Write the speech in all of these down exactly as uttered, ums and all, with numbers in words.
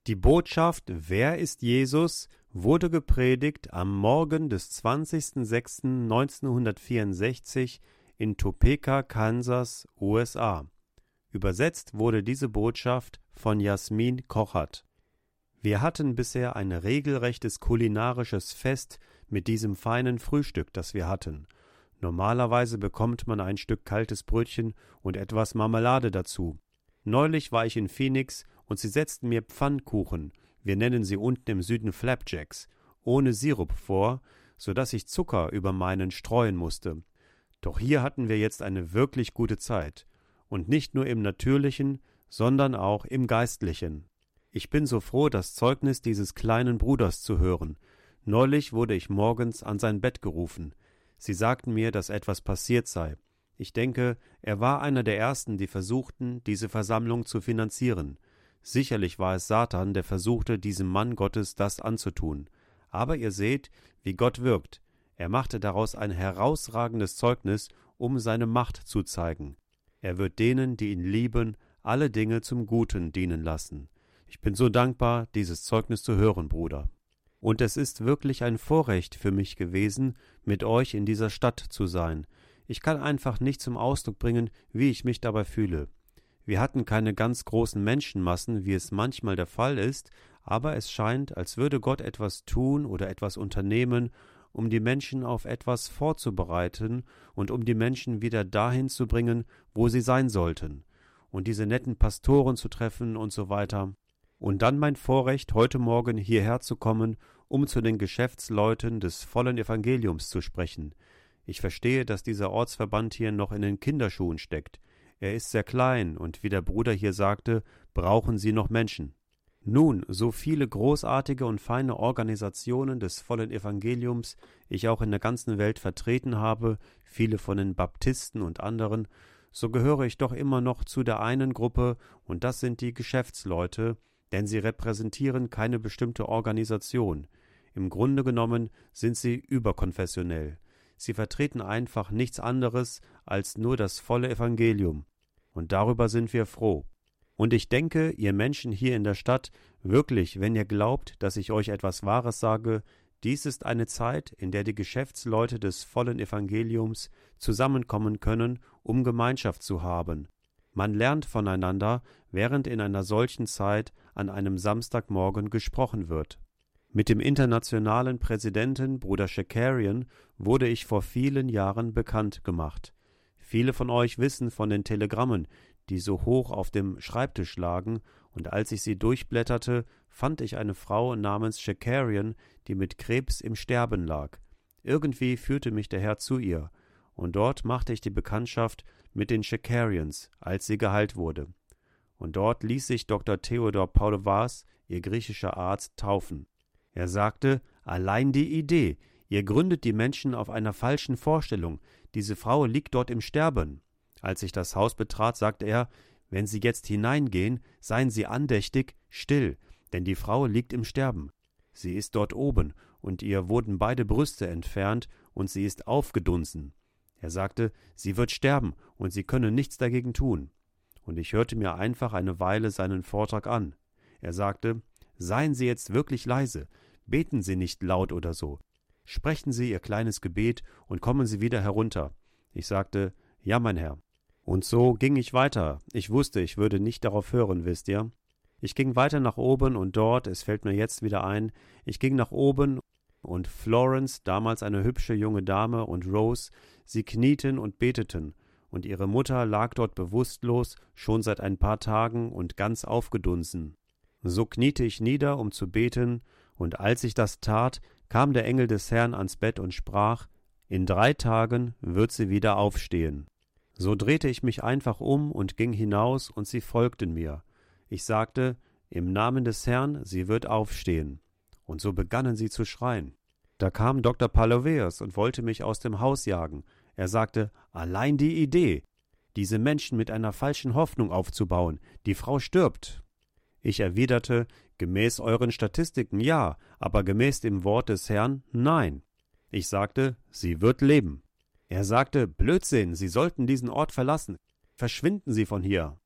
Die Botschaft „Wer ist Jesus?“ wurde gepredigt am Morgen des zwanzigsten sechsten neunzehnhundertvierundsechzig in Topeka, Kansas, U S A. Übersetzt wurde diese Botschaft von Jasmin Kochert. Wir hatten bisher ein regelrechtes kulinarisches Fest mit diesem feinen Frühstück, das wir hatten. Normalerweise bekommt man ein Stück kaltes Brötchen und etwas Marmelade dazu. Neulich war ich in Phoenix und sie setzten mir Pfannkuchen, wir nennen sie unten im Süden Flapjacks, ohne Sirup vor, so dass ich Zucker über meinen streuen musste. Doch hier hatten wir jetzt eine wirklich gute Zeit. Und nicht nur im Natürlichen, sondern auch im Geistlichen. Ich bin so froh, das Zeugnis dieses kleinen Bruders zu hören. Neulich wurde ich morgens an sein Bett gerufen. Sie sagten mir, dass etwas passiert sei. Ich denke, er war einer der Ersten, die versuchten, diese Versammlung zu finanzieren. Sicherlich war es Satan, der versuchte, diesem Mann Gottes das anzutun. Aber ihr seht, wie Gott wirkt. Er machte daraus ein herausragendes Zeugnis, um seine Macht zu zeigen. Er wird denen, die ihn lieben, alle Dinge zum Guten dienen lassen. Ich bin so dankbar, dieses Zeugnis zu hören, Bruder. Und es ist wirklich ein Vorrecht für mich gewesen, mit euch in dieser Stadt zu sein. Ich kann einfach nicht zum Ausdruck bringen, wie ich mich dabei fühle. Wir hatten keine ganz großen Menschenmassen, wie es manchmal der Fall ist, aber es scheint, als würde Gott etwas tun oder etwas unternehmen, um die Menschen auf etwas vorzubereiten und um die Menschen wieder dahin zu bringen, wo sie sein sollten, und diese netten Pastoren zu treffen und so weiter. Und dann mein Vorrecht, heute Morgen hierher zu kommen, um zu den Geschäftsleuten des vollen Evangeliums zu sprechen. Ich verstehe, dass dieser Ortsverband hier noch in den Kinderschuhen steckt. Er ist sehr klein, und wie der Bruder hier sagte, brauchen sie noch Menschen. Nun, so viele großartige und feine Organisationen des vollen Evangeliums ich auch in der ganzen Welt vertreten habe, viele von den Baptisten und anderen, so gehöre ich doch immer noch zu der einen Gruppe, und das sind die Geschäftsleute, denn sie repräsentieren keine bestimmte Organisation. Im Grunde genommen sind sie überkonfessionell. Sie vertreten einfach nichts anderes als nur das volle Evangelium. Und darüber sind wir froh. Und ich denke, ihr Menschen hier in der Stadt, wirklich, wenn ihr glaubt, dass ich euch etwas Wahres sage, dies ist eine Zeit, in der die Geschäftsleute des vollen Evangeliums zusammenkommen können, um Gemeinschaft zu haben. Man lernt voneinander, während in einer solchen Zeit an einem Samstagmorgen gesprochen wird. Mit dem internationalen Präsidenten Bruder Shakarian wurde ich vor vielen Jahren bekannt gemacht. Viele von euch wissen von den Telegrammen, die so hoch auf dem Schreibtisch lagen, und als ich sie durchblätterte, fand ich eine Frau namens Shakarian, die mit Krebs im Sterben lag. Irgendwie führte mich der Herr zu ihr, und dort machte ich die Bekanntschaft mit den Shakarians, als sie geheilt wurde. Und dort ließ sich Doktor Theodor Paulovas, ihr griechischer Arzt, taufen. Er sagte, allein die Idee, ihr gründet die Menschen auf einer falschen Vorstellung, diese Frau liegt dort im Sterben. Als ich das Haus betrat, sagte er, wenn Sie jetzt hineingehen, seien Sie andächtig, still, denn die Frau liegt im Sterben. Sie ist dort oben, und ihr wurden beide Brüste entfernt, und sie ist aufgedunsen. Er sagte, sie wird sterben, und Sie können nichts dagegen tun. Und ich hörte mir einfach eine Weile seinen Vortrag an. Er sagte, seien Sie jetzt wirklich leise, beten Sie nicht laut oder so. Sprechen Sie Ihr kleines Gebet und kommen Sie wieder herunter. Ich sagte, ja, mein Herr. Und so ging ich weiter. Ich wusste, ich würde nicht darauf hören, wisst ihr. Ich ging weiter nach oben und dort, es fällt mir jetzt wieder ein, ich ging nach oben und Florence, damals eine hübsche junge Dame, und Rose, sie knieten und beteten, und ihre Mutter lag dort bewusstlos, schon seit ein paar Tagen und ganz aufgedunsen. So kniete ich nieder, um zu beten, und als ich das tat, kam der Engel des Herrn ans Bett und sprach, in drei Tagen wird sie wieder aufstehen. So drehte ich mich einfach um und ging hinaus, und sie folgten mir. Ich sagte, im Namen des Herrn, sie wird aufstehen. Und so begannen sie zu schreien. Da kam Doktor Paloveus und wollte mich aus dem Haus jagen. Er sagte, allein die Idee, diese Menschen mit einer falschen Hoffnung aufzubauen, die Frau stirbt. Ich erwiderte, gemäß euren Statistiken ja, aber gemäß dem Wort des Herrn nein. Ich sagte, sie wird leben. Er sagte, Blödsinn, Sie sollten diesen Ort verlassen. Verschwinden Sie von hier.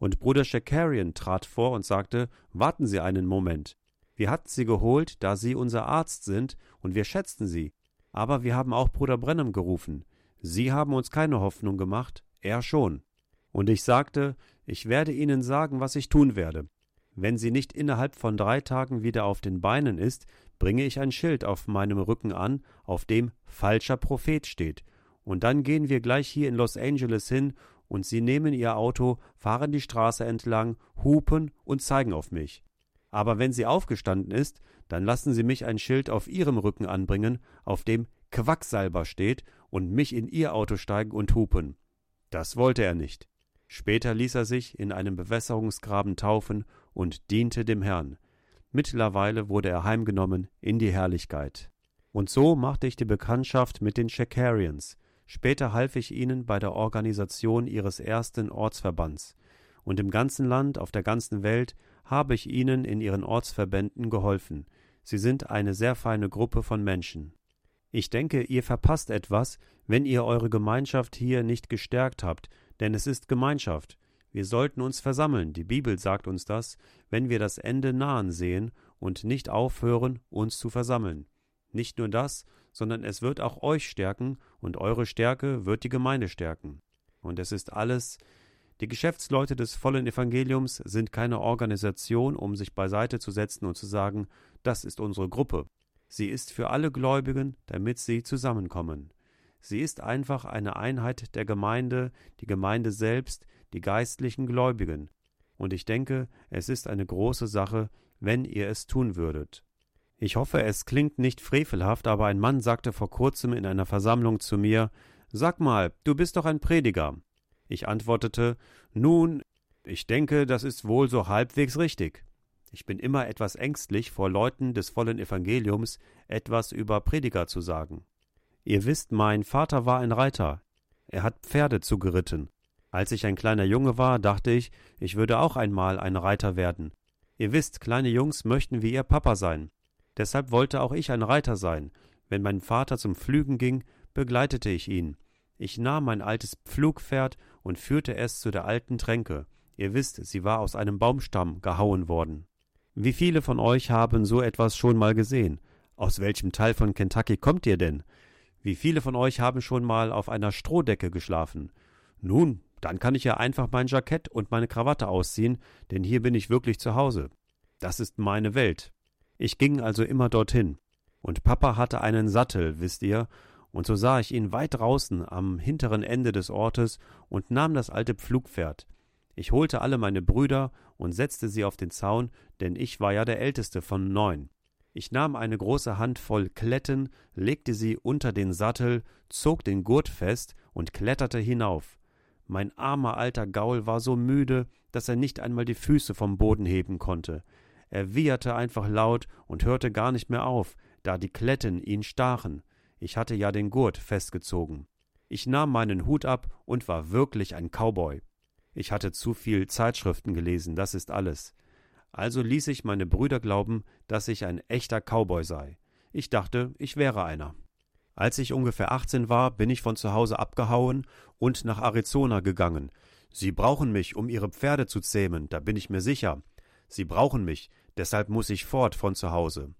Und Bruder Shakarian trat vor und sagte, warten Sie einen Moment. Wir hatten Sie geholt, da Sie unser Arzt sind, und wir schätzten Sie. Aber wir haben auch Bruder Branham gerufen. Sie haben uns keine Hoffnung gemacht, er schon. Und ich sagte, ich werde Ihnen sagen, was ich tun werde. Wenn sie nicht innerhalb von drei Tagen wieder auf den Beinen ist, bringe ich ein Schild auf meinem Rücken an, auf dem »Falscher Prophet« steht. Und dann gehen wir gleich hier in Los Angeles hin, und Sie nehmen Ihr Auto, fahren die Straße entlang, hupen und zeigen auf mich. Aber wenn sie aufgestanden ist, dann lassen Sie mich ein Schild auf Ihrem Rücken anbringen, auf dem »Quacksalber« steht, und mich in Ihr Auto steigen und hupen. Das wollte er nicht. Später ließ er sich in einem Bewässerungsgraben taufen und diente dem Herrn. Mittlerweile wurde er heimgenommen in die Herrlichkeit. Und so machte ich die Bekanntschaft mit den Shakarians. Später half ich ihnen bei der Organisation ihres ersten Ortsverbands. Und im ganzen Land, auf der ganzen Welt, habe ich ihnen in ihren Ortsverbänden geholfen. Sie sind eine sehr feine Gruppe von Menschen. Ich denke, ihr verpasst etwas, wenn ihr eure Gemeinschaft hier nicht gestärkt habt, denn es ist Gemeinschaft. Wir sollten uns versammeln, die Bibel sagt uns das, wenn wir das Ende nahen sehen und nicht aufhören, uns zu versammeln. Nicht nur das, sondern es wird auch euch stärken und eure Stärke wird die Gemeinde stärken. Und es ist alles, die Geschäftsleute des vollen Evangeliums sind keine Organisation, um sich beiseite zu setzen und zu sagen, das ist unsere Gruppe. Sie ist für alle Gläubigen, damit sie zusammenkommen. Sie ist einfach eine Einheit der Gemeinde, die Gemeinde selbst, die geistlichen Gläubigen. Und ich denke, es ist eine große Sache, wenn ihr es tun würdet. Ich hoffe, es klingt nicht frevelhaft, aber ein Mann sagte vor kurzem in einer Versammlung zu mir, »Sag mal, du bist doch ein Prediger.« Ich antwortete, »Nun, ich denke, das ist wohl so halbwegs richtig.« Ich bin immer etwas ängstlich, vor Leuten des vollen Evangeliums etwas über Prediger zu sagen. Ihr wisst, mein Vater war ein Reiter. Er hat Pferde zugeritten. Als ich ein kleiner Junge war, dachte ich, ich würde auch einmal ein Reiter werden. Ihr wisst, kleine Jungs möchten wie ihr Papa sein. Deshalb wollte auch ich ein Reiter sein. Wenn mein Vater zum Pflügen ging, begleitete ich ihn. Ich nahm mein altes Pflugpferd und führte es zu der alten Tränke. Ihr wisst, sie war aus einem Baumstamm gehauen worden. Wie viele von euch haben so etwas schon mal gesehen? Aus welchem Teil von Kentucky kommt ihr denn? Wie viele von euch haben schon mal auf einer Strohdecke geschlafen? Nun, dann kann ich ja einfach mein Jackett und meine Krawatte ausziehen, denn hier bin ich wirklich zu Hause. Das ist meine Welt. Ich ging also immer dorthin. Und Papa hatte einen Sattel, wisst ihr, und so sah ich ihn weit draußen am hinteren Ende des Ortes und nahm das alte Pflugpferd. Ich holte alle meine Brüder und setzte sie auf den Zaun, denn ich war ja der Älteste von neun. Ich nahm eine große Handvoll Kletten, legte sie unter den Sattel, zog den Gurt fest und kletterte hinauf. Mein armer alter Gaul war so müde, dass er nicht einmal die Füße vom Boden heben konnte. Er wieherte einfach laut und hörte gar nicht mehr auf, da die Kletten ihn stachen. Ich hatte ja den Gurt festgezogen. Ich nahm meinen Hut ab und war wirklich ein Cowboy. Ich hatte zu viel Zeitschriften gelesen, das ist alles. Also ließ ich meine Brüder glauben, dass ich ein echter Cowboy sei. Ich dachte, ich wäre einer. Als ich ungefähr achtzehn war, bin ich von zu Hause abgehauen und nach Arizona gegangen. Sie brauchen mich, um ihre Pferde zu zähmen, da bin ich mir sicher. Sie brauchen mich, deshalb muss ich fort von zu Hause.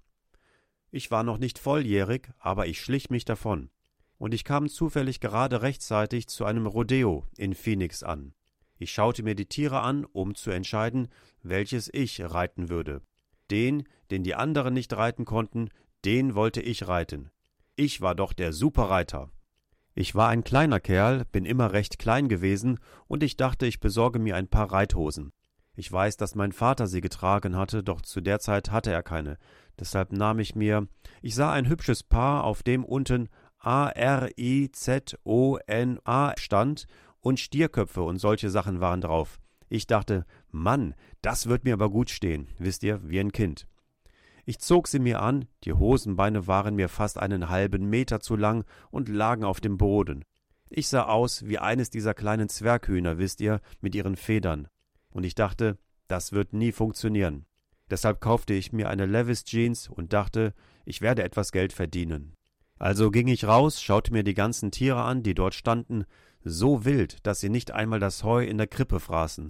Ich war noch nicht volljährig, aber ich schlich mich davon. Und ich kam zufällig gerade rechtzeitig zu einem Rodeo in Phoenix an. Ich schaute mir die Tiere an, um zu entscheiden, welches ich reiten würde. Den, den die anderen nicht reiten konnten, den wollte ich reiten. Ich war doch der Superreiter. Ich war ein kleiner Kerl, bin immer recht klein gewesen, und ich dachte, ich besorge mir ein paar Reithosen. Ich weiß, dass mein Vater sie getragen hatte, doch zu der Zeit hatte er keine. Deshalb nahm ich mir, ich sah ein hübsches Paar, auf dem unten A R I Z O N A stand, und Stierköpfe und solche Sachen waren drauf. Ich dachte, Mann, das wird mir aber gut stehen, wisst ihr, wie ein Kind. Ich zog sie mir an, die Hosenbeine waren mir fast einen halben Meter zu lang und lagen auf dem Boden. Ich sah aus wie eines dieser kleinen Zwerghühner, wisst ihr, mit ihren Federn. Und ich dachte, das wird nie funktionieren. Deshalb kaufte ich mir eine Levi's Jeans und dachte, ich werde etwas Geld verdienen. Also ging ich raus, schaute mir die ganzen Tiere an, die dort standen, so wild, dass sie nicht einmal das Heu in der Krippe fraßen.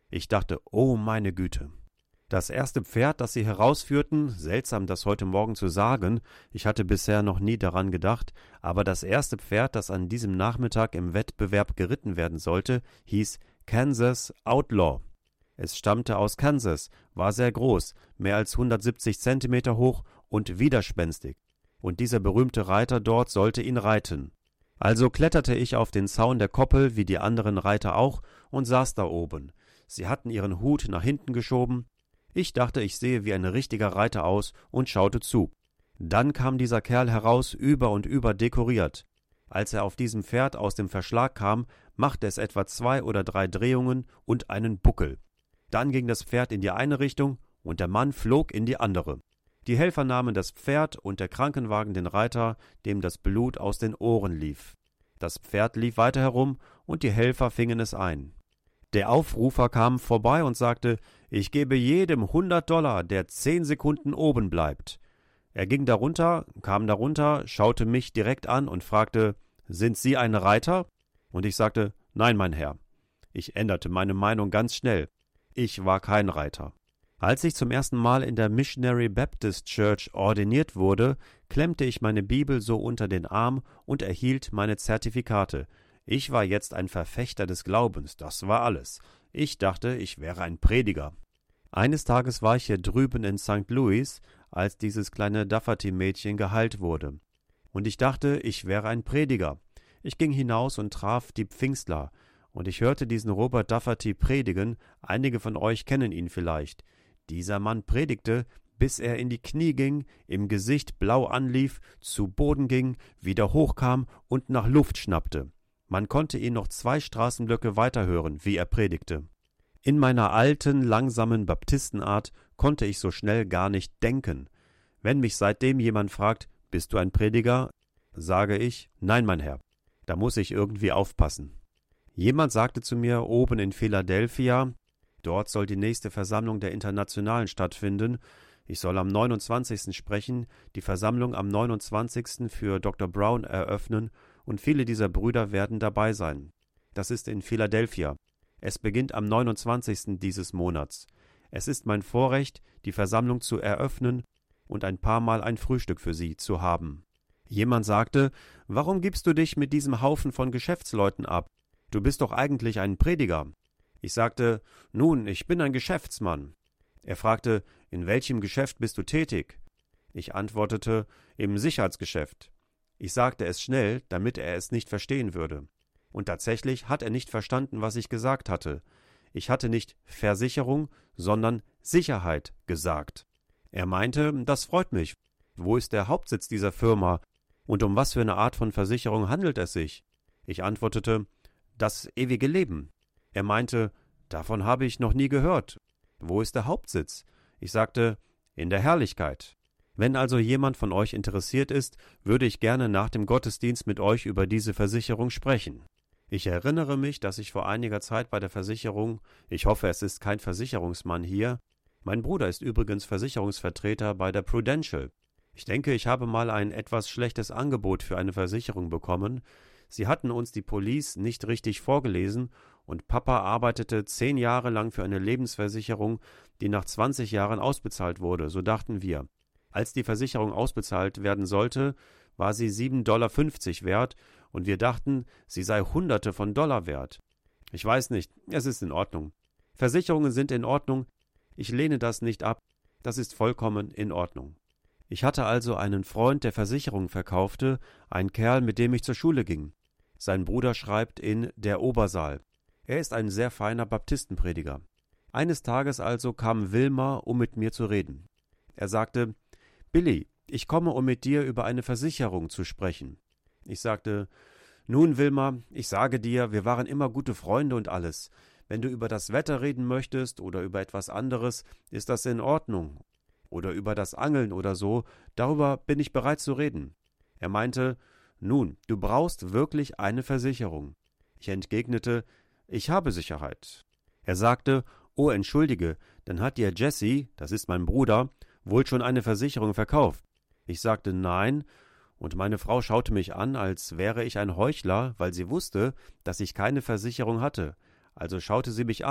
Ich dachte, oh meine Güte. Das erste Pferd, das sie herausführten, seltsam das heute Morgen zu sagen, ich hatte bisher noch nie daran gedacht, aber das erste Pferd, das an diesem Nachmittag im Wettbewerb geritten werden sollte, hieß Kansas Outlaw. Es stammte aus Kansas, war sehr groß, mehr als hundertsiebzig Zentimeter hoch und widerspenstig. Und dieser berühmte Reiter dort sollte ihn reiten. Also kletterte ich auf den Zaun der Koppel, wie die anderen Reiter auch, und saß da oben. Sie hatten ihren Hut nach hinten geschoben. Ich dachte, ich sehe wie ein richtiger Reiter aus und schaute zu. Dann kam dieser Kerl heraus, über und über dekoriert. Als er auf diesem Pferd aus dem Verschlag kam, machte es etwa zwei oder drei Drehungen und einen Buckel. Dann ging das Pferd in die eine Richtung und der Mann flog in die andere. Die Helfer nahmen das Pferd und der Krankenwagen den Reiter, dem das Blut aus den Ohren lief. Das Pferd lief weiter herum und die Helfer fingen es ein. Der Aufrufer kam vorbei und sagte, ich gebe jedem hundert Dollar, der zehn Sekunden oben bleibt. Er ging darunter, kam darunter, schaute mich direkt an und fragte, sind Sie ein Reiter? Und ich sagte, nein, mein Herr. Ich änderte meine Meinung ganz schnell. Ich war kein Reiter. Als ich zum ersten Mal in der Missionary Baptist Church ordiniert wurde, klemmte ich meine Bibel so unter den Arm und erhielt meine Zertifikate. Ich war jetzt ein Verfechter des Glaubens, das war alles. Ich dachte, ich wäre ein Prediger. Eines Tages war ich hier drüben in Sankt Louis, als dieses kleine Dafferty-Mädchen geheilt wurde. Und ich dachte, ich wäre ein Prediger. Ich ging hinaus und traf die Pfingstler. Und ich hörte diesen Robert Dafferty predigen, einige von euch kennen ihn vielleicht. Dieser Mann predigte, bis er in die Knie ging, im Gesicht blau anlief, zu Boden ging, wieder hochkam und nach Luft schnappte. Man konnte ihn noch zwei Straßenblöcke weiterhören, wie er predigte. In meiner alten, langsamen Baptistenart konnte ich so schnell gar nicht denken. Wenn mich seitdem jemand fragt, bist du ein Prediger, sage ich, nein, mein Herr. Da muss ich irgendwie aufpassen. Jemand sagte zu mir oben in Philadelphia, dort soll die nächste Versammlung der Internationalen stattfinden. Ich soll am neunundzwanzigsten sprechen, die Versammlung am neunundzwanzigsten für Doktor Brown eröffnen und viele dieser Brüder werden dabei sein. Das ist in Philadelphia. Es beginnt am neunundzwanzigsten dieses Monats. Es ist mein Vorrecht, die Versammlung zu eröffnen und ein paar Mal ein Frühstück für Sie zu haben. Jemand sagte, warum gibst du dich mit diesem Haufen von Geschäftsleuten ab? Du bist doch eigentlich ein Prediger. Ich sagte, nun, ich bin ein Geschäftsmann. Er fragte, in welchem Geschäft bist du tätig? Ich antwortete, im Sicherheitsgeschäft. Ich sagte es schnell, damit er es nicht verstehen würde. Und tatsächlich hat er nicht verstanden, was ich gesagt hatte. Ich hatte nicht Versicherung, sondern Sicherheit gesagt. Er meinte, das freut mich. Wo ist der Hauptsitz dieser Firma? Und um was für eine Art von Versicherung handelt es sich? Ich antwortete, das ewige Leben. Er meinte, davon habe ich noch nie gehört. Wo ist der Hauptsitz? Ich sagte, in der Herrlichkeit. Wenn also jemand von euch interessiert ist, würde ich gerne nach dem Gottesdienst mit euch über diese Versicherung sprechen. Ich erinnere mich, dass ich vor einiger Zeit bei der Versicherung, ich hoffe, es ist kein Versicherungsmann hier, mein Bruder ist übrigens Versicherungsvertreter bei der Prudential. Ich denke, ich habe mal ein etwas schlechtes Angebot für eine Versicherung bekommen. Sie hatten uns die Police nicht richtig vorgelesen und Papa arbeitete zehn Jahre lang für eine Lebensversicherung, die nach zwanzig Jahren ausbezahlt wurde, so dachten wir. Als die Versicherung ausbezahlt werden sollte, war sie sieben Dollar fünfzig wert und wir dachten, sie sei Hunderte von Dollar wert. Ich weiß nicht, es ist in Ordnung. Versicherungen sind in Ordnung. Ich lehne das nicht ab. Das ist vollkommen in Ordnung. Ich hatte also einen Freund, der Versicherungen verkaufte, einen Kerl, mit dem ich zur Schule ging. Sein Bruder schreibt in Der Obersaal. Er ist ein sehr feiner Baptistenprediger. Eines Tages also kam Wilmer, um mit mir zu reden. Er sagte, Billy, ich komme, um mit dir über eine Versicherung zu sprechen. Ich sagte, nun Wilmer, ich sage dir, wir waren immer gute Freunde und alles. Wenn du über das Wetter reden möchtest oder über etwas anderes, ist das in Ordnung. Oder über das Angeln oder so, darüber bin ich bereit zu reden. Er meinte, nun, du brauchst wirklich eine Versicherung. Ich entgegnete, ich habe Sicherheit. Er sagte, oh, entschuldige, dann hat dir Jesse, das ist mein Bruder, wohl schon eine Versicherung verkauft. Ich sagte nein, und meine Frau schaute mich an, als wäre ich ein Heuchler, weil sie wusste, dass ich keine Versicherung hatte. Also schaute sie mich an,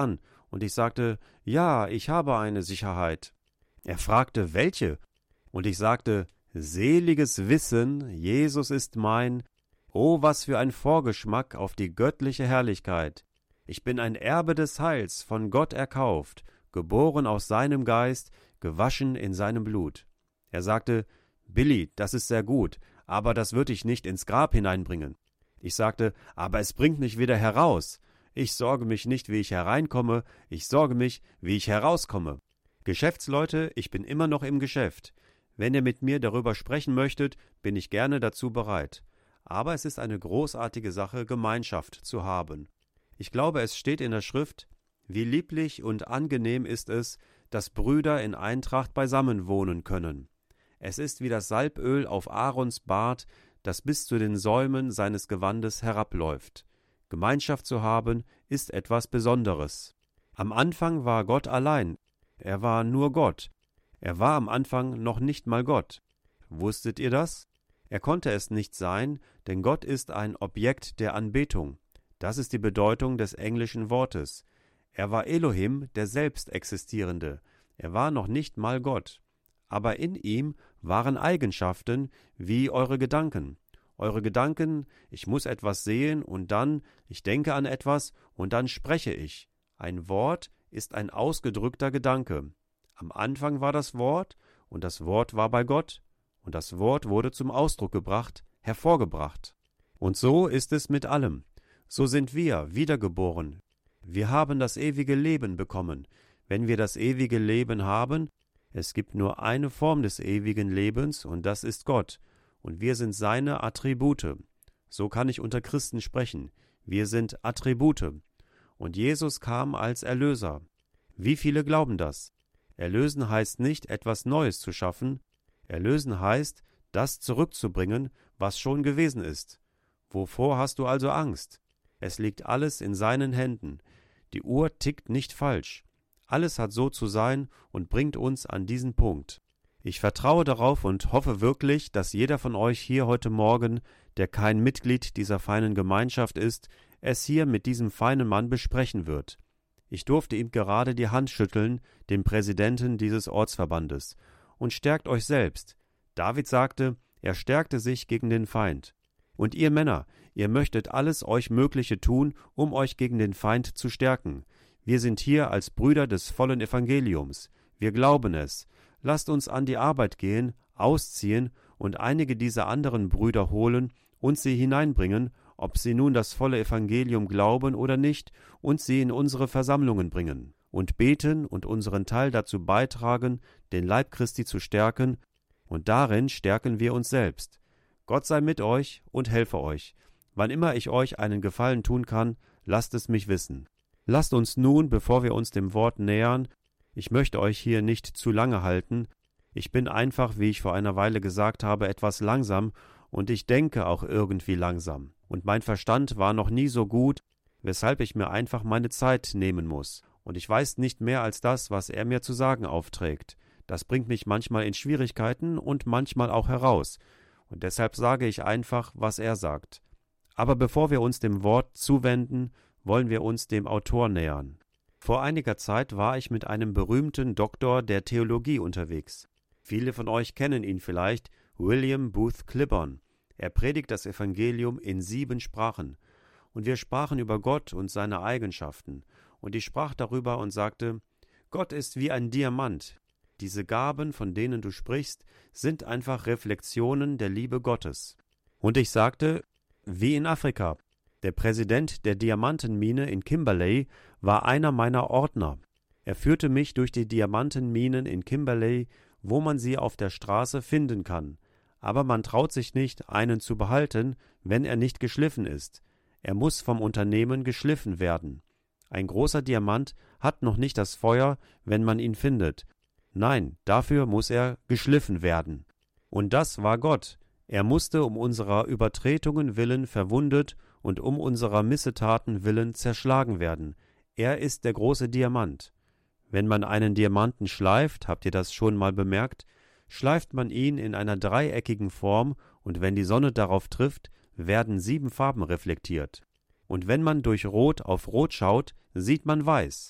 Und ich sagte, ja, ich habe eine Sicherheit. Er fragte, welche? Und ich sagte, seliges Wissen, Jesus ist mein. Oh, was für ein Vorgeschmack auf die göttliche Herrlichkeit. Ich bin ein Erbe des Heils, von Gott erkauft, geboren aus seinem Geist, gewaschen in seinem Blut. Er sagte, Billy, das ist sehr gut, aber das wird dich nicht ins Grab hineinbringen. Ich sagte, aber es bringt mich wieder heraus. Ich sorge mich nicht, wie ich hereinkomme, ich sorge mich, wie ich herauskomme. Geschäftsleute, ich bin immer noch im Geschäft. Wenn ihr mit mir darüber sprechen möchtet, bin ich gerne dazu bereit. Aber es ist eine großartige Sache, Gemeinschaft zu haben. Ich glaube, es steht in der Schrift, wie lieblich und angenehm ist es, dass Brüder in Eintracht beisammen wohnen können. Es ist wie das Salböl auf Aarons Bart, das bis zu den Säumen seines Gewandes herabläuft. Gemeinschaft zu haben, ist etwas Besonderes. Am Anfang war Gott allein. Er war nur Gott. Er war am Anfang noch nicht mal Gott. Wusstet ihr das? Er konnte es nicht sein, denn Gott ist ein Objekt der Anbetung. Das ist die Bedeutung des englischen Wortes. Er war Elohim, der Selbstexistierende. Er war noch nicht mal Gott. Aber in ihm waren Eigenschaften wie eure Gedanken. Eure Gedanken, ich muss etwas sehen und dann, ich denke an etwas und dann spreche ich. Ein Wort ist ein ausgedrückter Gedanke. Am Anfang war das Wort, und das Wort war bei Gott, und das Wort wurde zum Ausdruck gebracht, hervorgebracht. Und so ist es mit allem. So sind wir wiedergeboren. Wir haben das ewige Leben bekommen. Wenn wir das ewige Leben haben, es gibt nur eine Form des ewigen Lebens, und das ist Gott, und wir sind seine Attribute. So kann ich unter Christen sprechen. Wir sind Attribute. Und Jesus kam als Erlöser. Wie viele glauben das? Erlösen heißt nicht, etwas Neues zu schaffen. Erlösen heißt, das zurückzubringen, was schon gewesen ist. Wovor hast du also Angst? Es liegt alles in seinen Händen. Die Uhr tickt nicht falsch. Alles hat so zu sein und bringt uns an diesen Punkt. Ich vertraue darauf und hoffe wirklich, dass jeder von euch hier heute Morgen, der kein Mitglied dieser feinen Gemeinschaft ist, es hier mit diesem feinen Mann besprechen wird. Ich durfte ihm gerade die Hand schütteln, dem Präsidenten dieses Ortsverbandes. Und stärkt euch selbst. David sagte, er stärkte sich gegen den Feind. Und ihr Männer, ihr möchtet alles euch Mögliche tun, um euch gegen den Feind zu stärken. Wir sind hier als Brüder des vollen Evangeliums. Wir glauben es. Lasst uns an die Arbeit gehen, ausziehen und einige dieser anderen Brüder holen und sie hineinbringen, ob sie nun das volle Evangelium glauben oder nicht, und sie in unsere Versammlungen bringen und beten und unseren Teil dazu beitragen, den Leib Christi zu stärken, und darin stärken wir uns selbst. Gott sei mit euch und helfe euch. Wann immer ich euch einen Gefallen tun kann, lasst es mich wissen. Lasst uns nun, bevor wir uns dem Wort nähern, ich möchte euch hier nicht zu lange halten, ich bin einfach, wie ich vor einer Weile gesagt habe, etwas langsam, und ich denke auch irgendwie langsam. Und mein Verstand war noch nie so gut, weshalb ich mir einfach meine Zeit nehmen muss. Und ich weiß nicht mehr als das, was er mir zu sagen aufträgt. Das bringt mich manchmal in Schwierigkeiten und manchmal auch heraus. Und deshalb sage ich einfach, was er sagt. Aber bevor wir uns dem Wort zuwenden, wollen wir uns dem Autor nähern. Vor einiger Zeit war ich mit einem berühmten Doktor der Theologie unterwegs. Viele von euch kennen ihn vielleicht, William Booth Clibborn. Er predigt das Evangelium in sieben Sprachen. Und wir sprachen über Gott und seine Eigenschaften. Und ich sprach darüber und sagte, Gott ist wie ein Diamant. Diese Gaben, von denen du sprichst, sind einfach Reflexionen der Liebe Gottes. Und ich sagte, wie in Afrika. Der Präsident der Diamantenmine in Kimberley war einer meiner Ordner. Er führte mich durch die Diamantenminen in Kimberley, wo man sie auf der Straße finden kann. Aber man traut sich nicht, einen zu behalten, wenn er nicht geschliffen ist. Er muss vom Unternehmen geschliffen werden. Ein großer Diamant hat noch nicht das Feuer, wenn man ihn findet. Nein, dafür muss er geschliffen werden. Und das war Gott. Er musste um unserer Übertretungen willen verwundet und um unserer Missetaten willen zerschlagen werden. Er ist der große Diamant. Wenn man einen Diamanten schleift, habt ihr das schon mal bemerkt, schleift man ihn in einer dreieckigen Form, und wenn die Sonne darauf trifft, werden sieben Farben reflektiert. Und wenn man durch Rot auf Rot schaut, sieht man Weiß.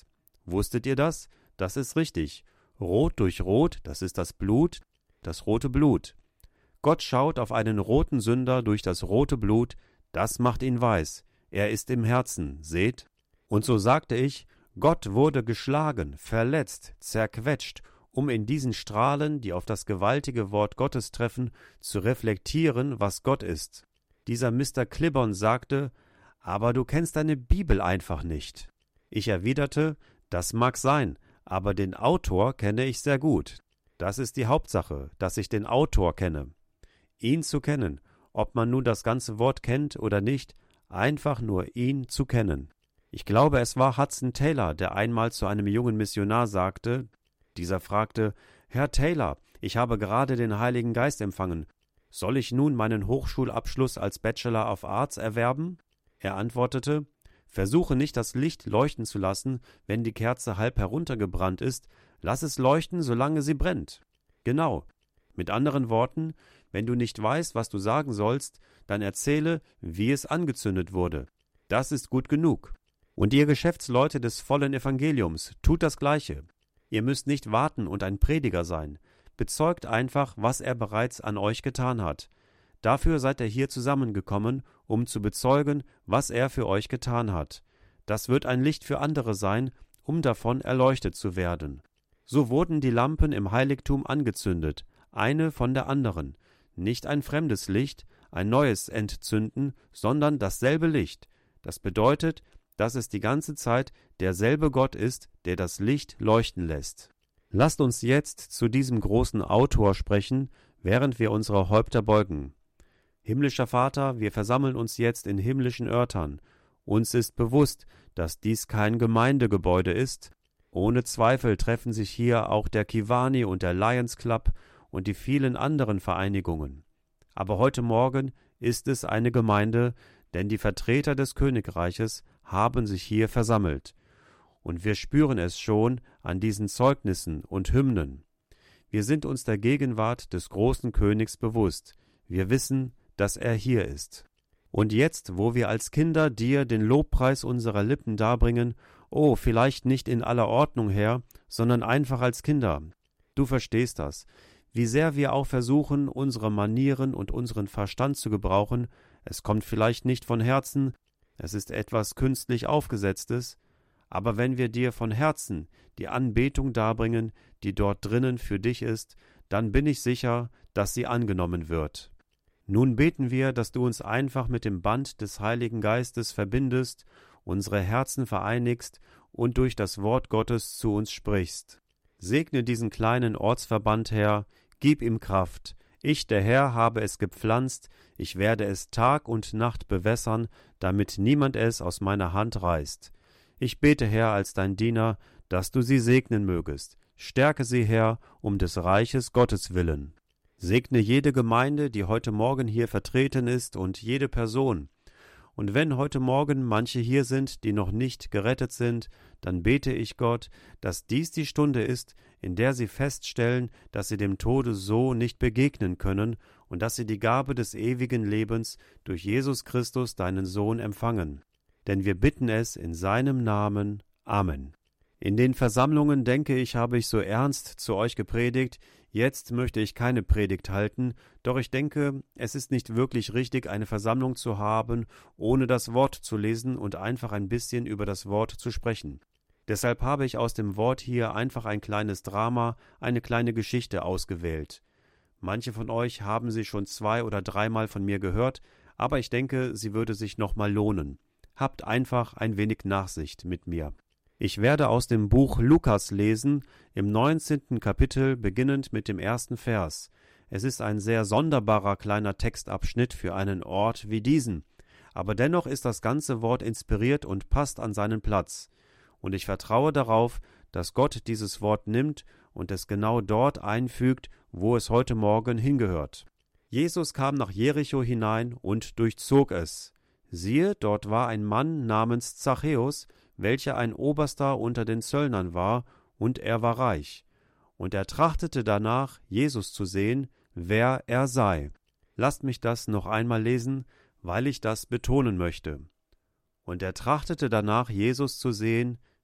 Wusstet ihr das? Das ist richtig. Rot durch Rot, das ist das Blut, das rote Blut. Gott schaut auf einen roten Sünder durch das rote Blut, das macht ihn weiß. Er ist im Herzen, seht? Und so sagte ich, Gott wurde geschlagen, verletzt, zerquetscht, um in diesen Strahlen, die auf das gewaltige Wort Gottes treffen, zu reflektieren, was Gott ist. Dieser Mister Clibborn sagte, aber du kennst deine Bibel einfach nicht. Ich erwiderte, das mag sein, aber den Autor kenne ich sehr gut. Das ist die Hauptsache, dass ich den Autor kenne. Ihn zu kennen, ob man nun das ganze Wort kennt oder nicht, einfach nur ihn zu kennen. Ich glaube, es war Hudson Taylor, der einmal zu einem jungen Missionar sagte, dieser fragte, Herr Taylor, ich habe gerade den Heiligen Geist empfangen. Soll ich nun meinen Hochschulabschluss als Bachelor of Arts erwerben? Er antwortete, versuche nicht das Licht leuchten zu lassen, wenn die Kerze halb heruntergebrannt ist, lass es leuchten, solange sie brennt. Genau. Mit anderen Worten, wenn du nicht weißt, was du sagen sollst, dann erzähle, wie es angezündet wurde. Das ist gut genug. Und ihr Geschäftsleute des vollen Evangeliums, tut das Gleiche. Ihr müsst nicht warten und ein Prediger sein. Bezeugt einfach, was er bereits an euch getan hat. Dafür seid ihr hier zusammengekommen, um zu bezeugen, was er für euch getan hat. Das wird ein Licht für andere sein, um davon erleuchtet zu werden. So wurden die Lampen im Heiligtum angezündet, eine von der anderen. Nicht ein fremdes Licht, ein neues entzünden, sondern dasselbe Licht. Das bedeutet, dass es die ganze Zeit derselbe Gott ist, der das Licht leuchten lässt. Lasst uns jetzt zu diesem großen Autor sprechen, während wir unsere Häupter beugen. Himmlischer Vater, wir versammeln uns jetzt in himmlischen Örtern. Uns ist bewusst, dass dies kein Gemeindegebäude ist. Ohne Zweifel treffen sich hier auch der Kiwani und der Lions Club und die vielen anderen Vereinigungen. Aber heute Morgen ist es eine Gemeinde, denn die Vertreter des Königreiches haben sich hier versammelt. Und wir spüren es schon an diesen Zeugnissen und Hymnen. Wir sind uns der Gegenwart des großen Königs bewusst. Wir wissen, dass er hier ist. Und jetzt, wo wir als Kinder dir den Lobpreis unserer Lippen darbringen, oh, vielleicht nicht in aller Ordnung, Herr, sondern einfach als Kinder. Du verstehst das. Wie sehr wir auch versuchen, unsere Manieren und unseren Verstand zu gebrauchen, es kommt vielleicht nicht von Herzen, es ist etwas künstlich Aufgesetztes, aber wenn wir dir von Herzen die Anbetung darbringen, die dort drinnen für dich ist, dann bin ich sicher, dass sie angenommen wird. Nun beten wir, dass du uns einfach mit dem Band des Heiligen Geistes verbindest, unsere Herzen vereinigst und durch das Wort Gottes zu uns sprichst. Segne diesen kleinen Ortsverband, Herr, gib ihm Kraft. Ich, der Herr, habe es gepflanzt, ich werde es Tag und Nacht bewässern, damit niemand es aus meiner Hand reißt. Ich bete, Herr, als dein Diener, dass du sie segnen mögest. Stärke sie, Herr, um des Reiches Gottes willen. Segne jede Gemeinde, die heute Morgen hier vertreten ist, und jede Person. Und wenn heute Morgen manche hier sind, die noch nicht gerettet sind, dann bete ich Gott, dass dies die Stunde ist, in der sie feststellen, dass sie dem Tode so nicht begegnen können und dass sie die Gabe des ewigen Lebens durch Jesus Christus, deinen Sohn, empfangen. Denn wir bitten es in seinem Namen. Amen. In den Versammlungen, denke ich, habe ich so ernst zu euch gepredigt. Jetzt möchte ich keine Predigt halten, doch ich denke, es ist nicht wirklich richtig, eine Versammlung zu haben, ohne das Wort zu lesen und einfach ein bisschen über das Wort zu sprechen. Deshalb habe ich aus dem Wort hier einfach ein kleines Drama, eine kleine Geschichte ausgewählt. Manche von euch haben sie schon zwei- oder dreimal von mir gehört, aber ich denke, sie würde sich nochmal lohnen. Habt einfach ein wenig Nachsicht mit mir. Ich werde aus dem Buch Lukas lesen, im neunzehnten Kapitel, beginnend mit dem ersten Vers. Es ist ein sehr sonderbarer kleiner Textabschnitt für einen Ort wie diesen, aber dennoch ist das ganze Wort inspiriert und passt an seinen Platz. Und ich vertraue darauf, dass Gott dieses Wort nimmt und es genau dort einfügt, wo es heute Morgen hingehört. Jesus kam nach Jericho hinein und durchzog es. Siehe, dort war ein Mann namens Zachäus, welcher ein Oberster unter den Zöllnern war, und er war reich. Und er trachtete danach, Jesus zu sehen, wer er sei. Lasst mich das noch einmal lesen, weil ich das betonen möchte. Und er trachtete danach, Jesus zu sehen,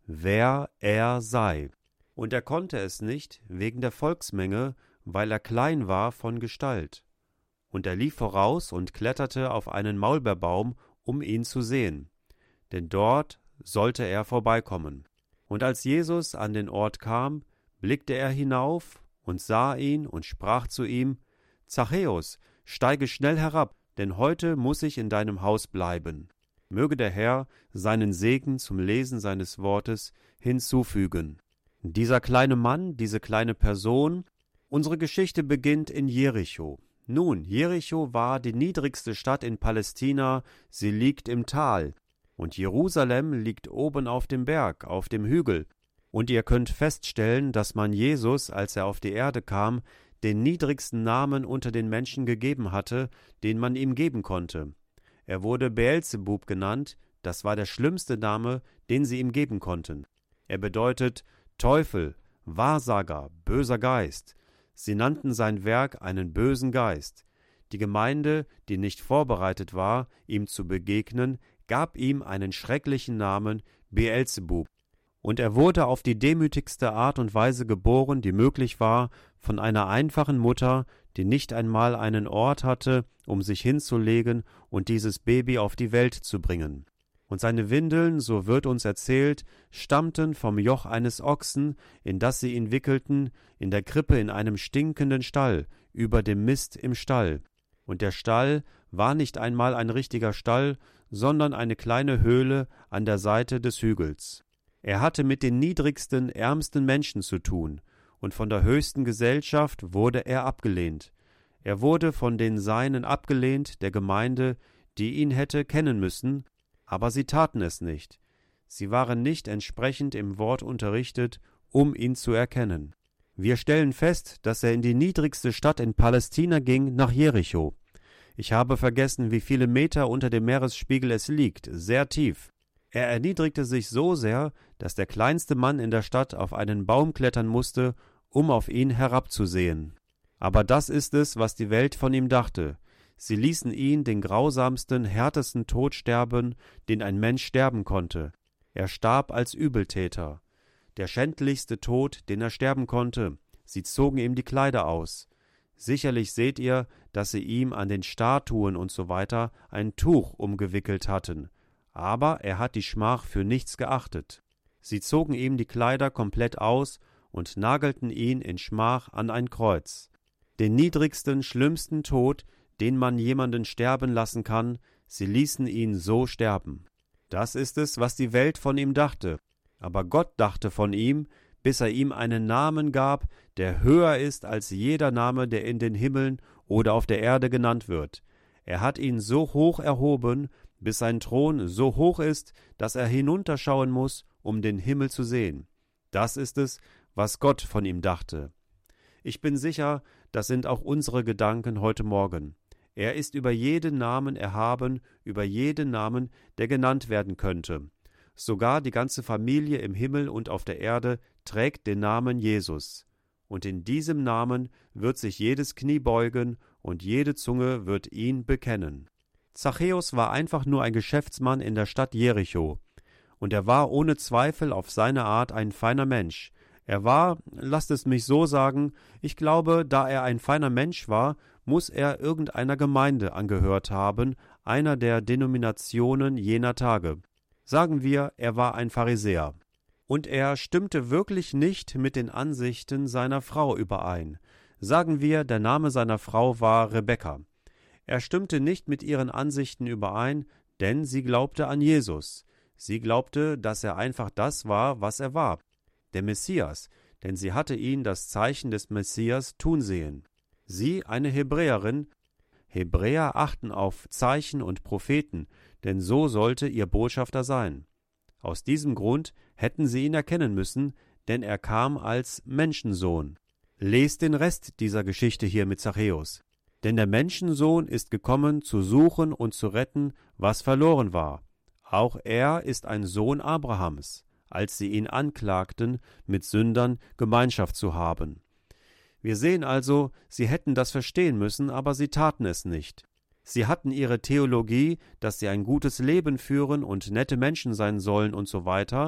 wer er sei. Und er konnte es nicht wegen der Volksmenge, weil er klein war von Gestalt. Und er lief voraus und kletterte auf einen Maulbeerbaum, um ihn zu sehen, denn dort sollte er vorbeikommen. Und als Jesus an den Ort kam, blickte er hinauf und sah ihn und sprach zu ihm: Zachäus, steige schnell herab, denn heute muß ich in deinem Haus bleiben. Möge der Herr seinen Segen zum Lesen seines Wortes hinzufügen. Dieser kleine Mann, diese kleine Person, unsere Geschichte beginnt in Jericho. Nun, Jericho war die niedrigste Stadt in Palästina, sie liegt im Tal. Und Jerusalem liegt oben auf dem Berg, auf dem Hügel. Und ihr könnt feststellen, dass man Jesus, als er auf die Erde kam, den niedrigsten Namen unter den Menschen gegeben hatte, den man ihm geben konnte. Er wurde Beelzebub genannt, das war der schlimmste Name, den sie ihm geben konnten. Er bedeutet Teufel, Wahrsager, böser Geist. Sie nannten sein Werk einen bösen Geist. Die Gemeinde, die nicht vorbereitet war, ihm zu begegnen, gab ihm einen schrecklichen Namen, Beelzebub. Und er wurde auf die demütigste Art und Weise geboren, die möglich war, von einer einfachen Mutter, die nicht einmal einen Ort hatte, um sich hinzulegen und dieses Baby auf die Welt zu bringen. Und seine Windeln, so wird uns erzählt, stammten vom Joch eines Ochsen, in das sie ihn wickelten, in der Krippe in einem stinkenden Stall, über dem Mist im Stall. Und der Stall war nicht einmal ein richtiger Stall, sondern eine kleine Höhle an der Seite des Hügels. Er hatte mit den niedrigsten, ärmsten Menschen zu tun, und von der höchsten Gesellschaft wurde er abgelehnt. Er wurde von den Seinen abgelehnt, der Gemeinde, die ihn hätte kennen müssen, aber sie taten es nicht. Sie waren nicht entsprechend im Wort unterrichtet, um ihn zu erkennen. Wir stellen fest, dass er in die niedrigste Stadt in Palästina ging, nach Jericho. Ich habe vergessen, wie viele Meter unter dem Meeresspiegel es liegt, sehr tief. Er erniedrigte sich so sehr, dass der kleinste Mann in der Stadt auf einen Baum klettern musste, um auf ihn herabzusehen. Aber das ist es, was die Welt von ihm dachte. Sie ließen ihn den grausamsten, härtesten Tod sterben, den ein Mensch sterben konnte. Er starb als Übeltäter. Der schändlichste Tod, den er sterben konnte. Sie zogen ihm die Kleider aus. Sicherlich seht ihr, dass sie ihm an den Statuen und so weiter ein Tuch umgewickelt hatten. Aber er hat die Schmach für nichts geachtet. Sie zogen ihm die Kleider komplett aus und nagelten ihn in Schmach an ein Kreuz. Den niedrigsten, schlimmsten Tod, den man jemanden sterben lassen kann, sie ließen ihn so sterben. Das ist es, was die Welt von ihm dachte. Aber Gott dachte von ihm, bis er ihm einen Namen gab, der höher ist als jeder Name, der in den Himmeln oder auf der Erde genannt wird. Er hat ihn so hoch erhoben, bis sein Thron so hoch ist, dass er hinunterschauen muss, um den Himmel zu sehen. Das ist es, was Gott von ihm dachte. Ich bin sicher, das sind auch unsere Gedanken heute Morgen. Er ist über jeden Namen erhaben, über jeden Namen, der genannt werden könnte. Sogar die ganze Familie im Himmel und auf der Erde trägt den Namen Jesus. Und in diesem Namen wird sich jedes Knie beugen und jede Zunge wird ihn bekennen. Zachäus war einfach nur ein Geschäftsmann in der Stadt Jericho. Und er war ohne Zweifel auf seine Art ein feiner Mensch. Er war, lasst es mich so sagen, ich glaube, da er ein feiner Mensch war, muss er irgendeiner Gemeinde angehört haben, einer der Denominationen jener Tage. Sagen wir, er war ein Pharisäer. Und er stimmte wirklich nicht mit den Ansichten seiner Frau überein. Sagen wir, der Name seiner Frau war Rebekka. Er stimmte nicht mit ihren Ansichten überein, denn sie glaubte an Jesus. Sie glaubte, dass er einfach das war, was er war, der Messias, denn sie hatte ihn das Zeichen des Messias tun sehen. Sie, eine Hebräerin, Hebräer achten auf Zeichen und Propheten, denn so sollte ihr Botschafter sein. Aus diesem Grund hätten sie ihn erkennen müssen, denn er kam als Menschensohn. Lest den Rest dieser Geschichte hier mit Zachäus. Denn der Menschensohn ist gekommen, zu suchen und zu retten, was verloren war. Auch er ist ein Sohn Abrahams, als sie ihn anklagten, mit Sündern Gemeinschaft zu haben. Wir sehen also, sie hätten das verstehen müssen, aber sie taten es nicht. Sie hatten ihre Theologie, dass sie ein gutes Leben führen und nette Menschen sein sollen und so weiter,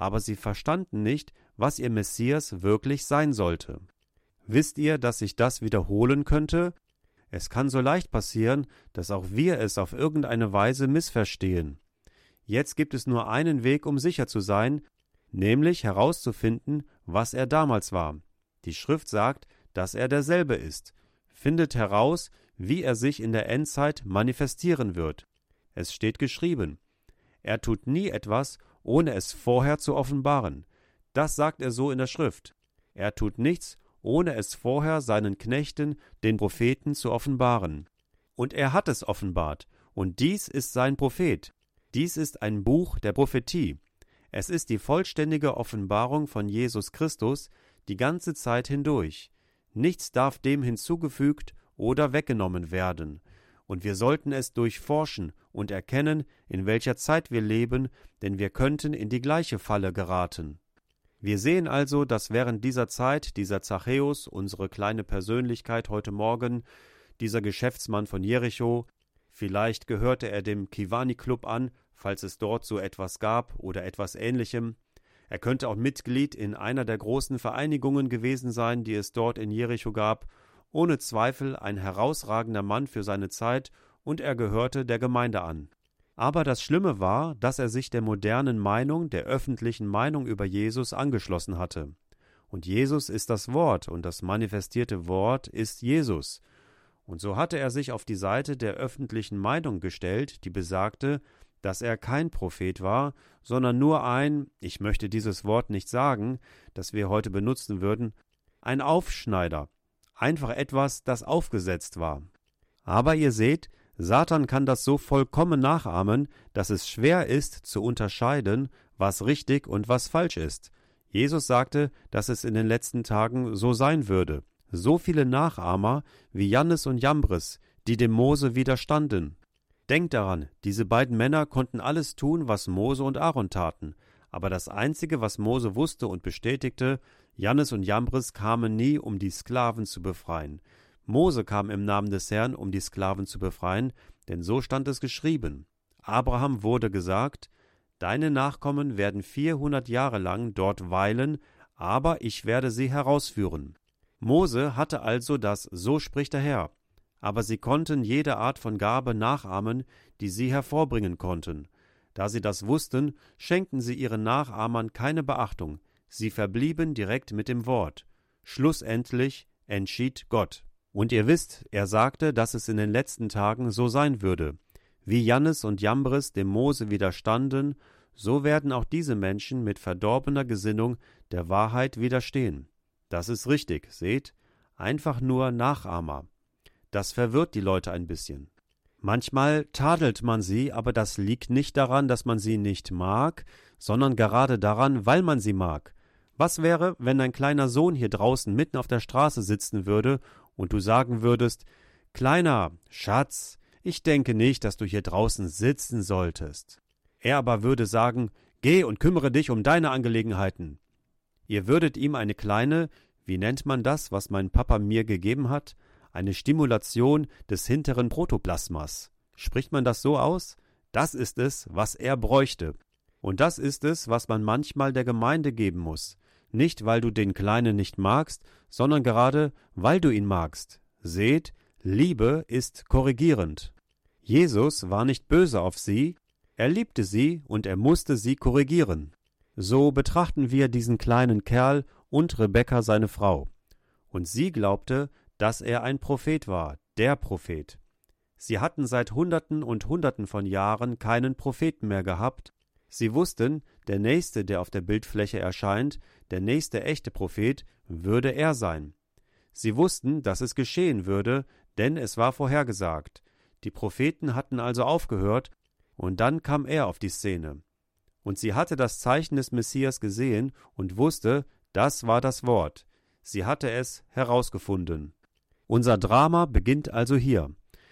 aber sie verstanden nicht, was ihr Messias wirklich sein sollte. Wisst ihr, dass sich das wiederholen könnte? Es kann so leicht passieren, dass auch wir es auf irgendeine Weise missverstehen. Jetzt gibt es nur einen Weg, um sicher zu sein, nämlich herauszufinden, was er damals war. Die Schrift sagt, dass er derselbe ist. Findet heraus, wie er sich in der Endzeit manifestieren wird. Es steht geschrieben: Er tut nie etwas, ohne es vorher zu offenbaren. Das sagt er so in der Schrift. Er tut nichts, ohne es vorher seinen Knechten, den Propheten, zu offenbaren. Und er hat es offenbart, und dies ist sein Prophet. Dies ist ein Buch der Prophetie. Es ist die vollständige Offenbarung von Jesus Christus die ganze Zeit hindurch. Nichts darf dem hinzugefügt oder weggenommen werden. Und wir sollten es durchforschen und erkennen, in welcher Zeit wir leben, denn wir könnten in die gleiche Falle geraten. Wir sehen also, dass während dieser Zeit dieser Zachäus, unsere kleine Persönlichkeit heute Morgen, dieser Geschäftsmann von Jericho, vielleicht gehörte er dem Kiwani-Club an, falls es dort so etwas gab oder etwas Ähnlichem. Er könnte auch Mitglied in einer der großen Vereinigungen gewesen sein, die es dort in Jericho gab. Ohne Zweifel ein herausragender Mann für seine Zeit, und er gehörte der Gemeinde an. Aber das Schlimme war, dass er sich der modernen Meinung, der öffentlichen Meinung über Jesus angeschlossen hatte. Und Jesus ist das Wort, und das manifestierte Wort ist Jesus. Und so hatte er sich auf die Seite der öffentlichen Meinung gestellt, die besagte, dass er kein Prophet war, sondern nur ein, ich möchte dieses Wort nicht sagen, das wir heute benutzen würden, ein Aufschneider, einfach etwas, das aufgesetzt war. Aber ihr seht, Satan kann das so vollkommen nachahmen, dass es schwer ist zu unterscheiden, was richtig und was falsch ist. Jesus sagte, dass es in den letzten Tagen so sein würde. So viele Nachahmer wie Jannes und Jambres, die dem Mose widerstanden. Denkt daran, diese beiden Männer konnten alles tun, was Mose und Aaron taten. Aber das Einzige, was Mose wusste und bestätigte, Jannes und Jambres kamen nie, um die Sklaven zu befreien. Mose kam im Namen des Herrn, um die Sklaven zu befreien, denn so stand es geschrieben. Abraham wurde gesagt, deine Nachkommen werden vierhundert Jahre lang dort weilen, aber ich werde sie herausführen. Mose hatte also das So spricht der Herr, aber sie konnten jede Art von Gabe nachahmen, die sie hervorbringen konnten. Da sie das wussten, schenkten sie ihren Nachahmern keine Beachtung, sie verblieben direkt mit dem Wort. Schlussendlich entschied Gott. Und ihr wisst, er sagte, dass es in den letzten Tagen so sein würde. Wie Jannes und Jambres dem Mose widerstanden, so werden auch diese Menschen mit verdorbener Gesinnung der Wahrheit widerstehen. Das ist richtig, seht, einfach nur Nachahmer. Das verwirrt die Leute ein bisschen. Manchmal tadelt man sie, aber das liegt nicht daran, dass man sie nicht mag, sondern gerade daran, weil man sie mag. Was wäre, wenn dein kleiner Sohn hier draußen mitten auf der Straße sitzen würde und du sagen würdest, Kleiner, Schatz, ich denke nicht, dass du hier draußen sitzen solltest. Er aber würde sagen, geh und kümmere dich um deine Angelegenheiten. Ihr würdet ihm eine kleine, wie nennt man das, was mein Papa mir gegeben hat, eine Stimulation des hinteren Protoplasmas. Spricht man das so aus? Das ist es, was er bräuchte. Und das ist es, was man manchmal der Gemeinde geben muss. Nicht, weil du den Kleinen nicht magst, sondern gerade, weil du ihn magst. Seht, Liebe ist korrigierend. Jesus war nicht böse auf sie, er liebte sie und er musste sie korrigieren. So betrachten wir diesen kleinen Kerl und Rebekka seine Frau. Und sie glaubte, dass er ein Prophet war, der Prophet. Sie hatten seit Hunderten und Hunderten von Jahren keinen Propheten mehr gehabt. Sie wussten, der Nächste, der auf der Bildfläche erscheint, der nächste echte Prophet, würde er sein. Sie wussten, dass es geschehen würde, denn es war vorhergesagt. Die Propheten hatten also aufgehört, und dann kam er auf die Szene. Und sie hatte das Zeichen des Messias gesehen und wusste, das war das Wort. Sie hatte es herausgefunden. Unser Drama beginnt also hier.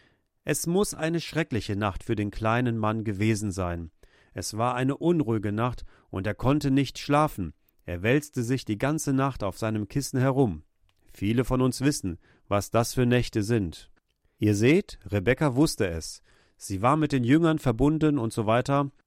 Es muss eine schreckliche Nacht für den kleinen Mann gewesen sein. Es war eine unruhige Nacht, und er konnte nicht schlafen. Er wälzte sich die ganze Nacht auf seinem Kissen herum. Viele von uns wissen, was das für Nächte sind. Ihr seht, Rebekka wusste es. Sie war mit den Jüngern verbunden und so weiter.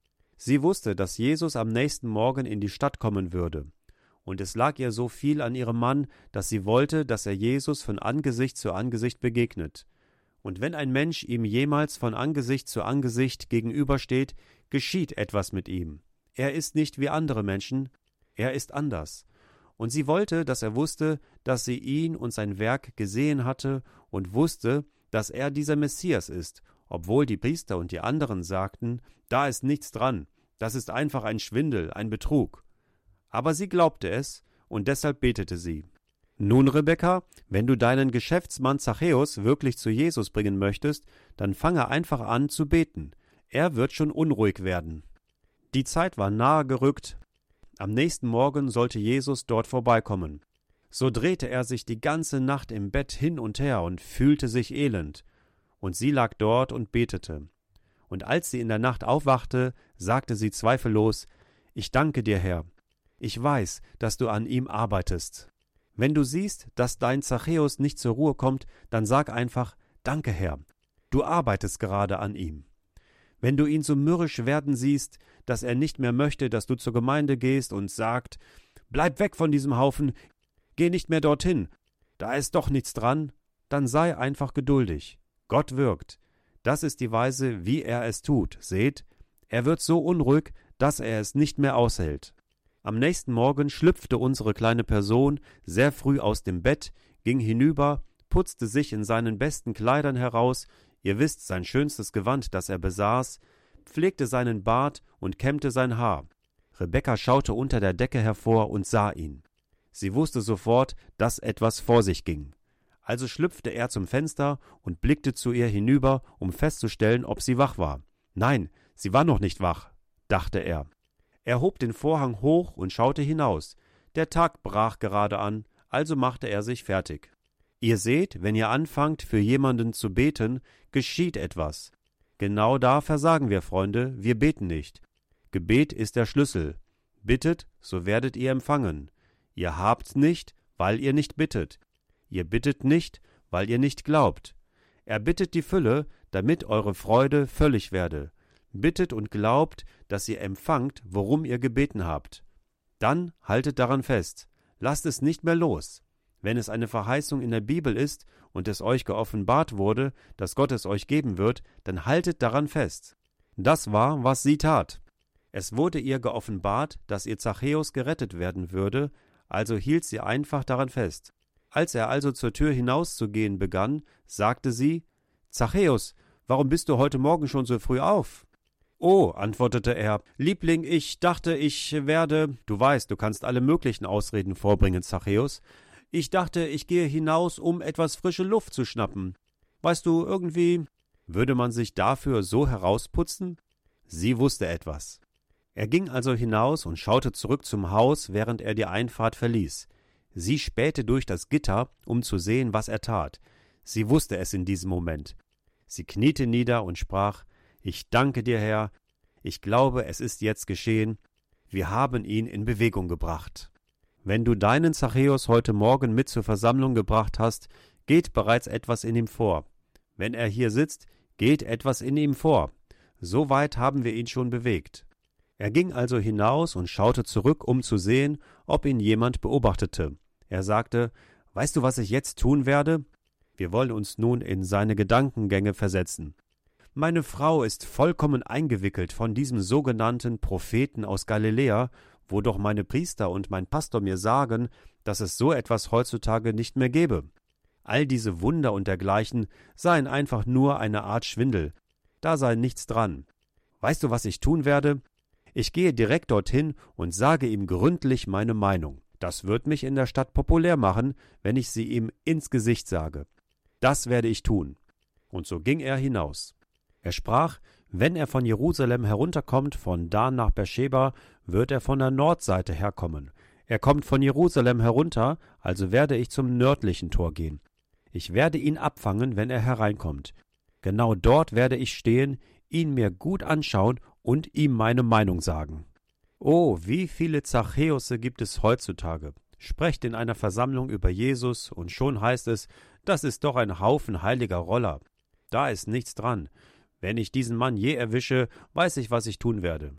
Sie wusste, dass Jesus am nächsten Morgen in die Stadt kommen würde. Und es lag ihr so viel an ihrem Mann, dass sie wollte, dass er Jesus von Angesicht zu Angesicht begegnet. Und wenn ein Mensch ihm jemals von Angesicht zu Angesicht gegenübersteht, geschieht etwas mit ihm. Er ist nicht wie andere Menschen, er ist anders. Und sie wollte, dass er wusste, dass sie ihn und sein Werk gesehen hatte und wusste, dass er dieser Messias ist, obwohl die Priester und die anderen sagten, da ist nichts dran, das ist einfach ein Schwindel, ein Betrug. Aber sie glaubte es, und deshalb betete sie. Nun, Rebekka, wenn du deinen Geschäftsmann Zachäus wirklich zu Jesus bringen möchtest, dann fange einfach an zu beten. Er wird schon unruhig werden. Die Zeit war nahe gerückt. Am nächsten Morgen sollte Jesus dort vorbeikommen. So drehte er sich die ganze Nacht im Bett hin und her und fühlte sich elend. Und sie lag dort und betete. Und als sie in der Nacht aufwachte, sagte sie zweifellos, »Ich danke dir, Herr. Ich weiß, dass du an ihm arbeitest. Wenn du siehst, dass dein Zachäus nicht zur Ruhe kommt, dann sag einfach, »Danke, Herr. Du arbeitest gerade an ihm.« Wenn du ihn so mürrisch werden siehst, dass er nicht mehr möchte, dass du zur Gemeinde gehst und sagt, »Bleib weg von diesem Haufen, geh nicht mehr dorthin, da ist doch nichts dran«, dann sei einfach geduldig. Gott wirkt. Das ist die Weise, wie er es tut. Seht, er wird so unruhig, dass er es nicht mehr aushält. Am nächsten Morgen schlüpfte unsere kleine Person sehr früh aus dem Bett, ging hinüber, putzte sich in seinen besten Kleidern heraus, ihr wisst, sein schönstes Gewand, das er besaß, pflegte seinen Bart und kämmte sein Haar. Rebekka schaute unter der Decke hervor und sah ihn. Sie wusste sofort, dass etwas vor sich ging. Also schlüpfte er zum Fenster und blickte zu ihr hinüber, um festzustellen, ob sie wach war. Nein, sie war noch nicht wach, dachte er. Er hob den Vorhang hoch und schaute hinaus. Der Tag brach gerade an, also machte er sich fertig. Ihr seht, wenn ihr anfangt, für jemanden zu beten, geschieht etwas. Genau da versagen wir, Freunde, wir beten nicht. Gebet ist der Schlüssel. Bittet, so werdet ihr empfangen. Ihr habt nicht, weil ihr nicht bittet. Ihr bittet nicht, weil ihr nicht glaubt. Erbittet die Fülle, damit eure Freude völlig werde. Bittet und glaubt, dass ihr empfangt, worum ihr gebeten habt. Dann haltet daran fest. Lasst es nicht mehr los. Wenn es eine Verheißung in der Bibel ist und es euch geoffenbart wurde, dass Gott es euch geben wird, dann haltet daran fest. Das war, was sie tat. Es wurde ihr geoffenbart, dass ihr Zachäus gerettet werden würde, also hielt sie einfach daran fest. Als er also zur Tür hinauszugehen begann, sagte sie, »Zachäus, warum bist du heute Morgen schon so früh auf?« »Oh«, antwortete er, »Liebling, ich dachte, ich werde...« »Du weißt, du kannst alle möglichen Ausreden vorbringen, Zachäus. Ich dachte, ich gehe hinaus, um etwas frische Luft zu schnappen. Weißt du, irgendwie... Würde man sich dafür so herausputzen?« Sie wusste etwas. Er ging also hinaus und schaute zurück zum Haus, während er die Einfahrt verließ. Sie spähte durch das Gitter, um zu sehen, was er tat. Sie wusste es in diesem Moment. Sie kniete nieder und sprach, »Ich danke dir, Herr. Ich glaube, es ist jetzt geschehen. Wir haben ihn in Bewegung gebracht.« Wenn du deinen Zachäus heute Morgen mit zur Versammlung gebracht hast, geht bereits etwas in ihm vor. Wenn er hier sitzt, geht etwas in ihm vor. So weit haben wir ihn schon bewegt. Er ging also hinaus und schaute zurück, um zu sehen, ob ihn jemand beobachtete. Er sagte, »Weißt du, was ich jetzt tun werde?« Wir wollen uns nun in seine Gedankengänge versetzen. »Meine Frau ist vollkommen eingewickelt von diesem sogenannten Propheten aus Galiläa, wo doch meine Priester und mein Pastor mir sagen, dass es so etwas heutzutage nicht mehr gäbe. All diese Wunder und dergleichen seien einfach nur eine Art Schwindel. Da sei nichts dran. Weißt du, was ich tun werde? Ich gehe direkt dorthin und sage ihm gründlich meine Meinung. Das wird mich in der Stadt populär machen, wenn ich sie ihm ins Gesicht sage. Das werde ich tun.« Und so ging er hinaus. Er sprach, wenn er von Jerusalem herunterkommt, von Dan nach Beerscheba, wird er von der Nordseite herkommen. Er kommt von Jerusalem herunter, also werde ich zum nördlichen Tor gehen. Ich werde ihn abfangen, wenn er hereinkommt. Genau dort werde ich stehen, ihn mir gut anschauen und ihm meine Meinung sagen. Oh, wie viele Zachäusse gibt es heutzutage. Sprecht in einer Versammlung über Jesus und schon heißt es, das ist doch ein Haufen heiliger Roller. Da ist nichts dran. Wenn ich diesen Mann je erwische, weiß ich, was ich tun werde.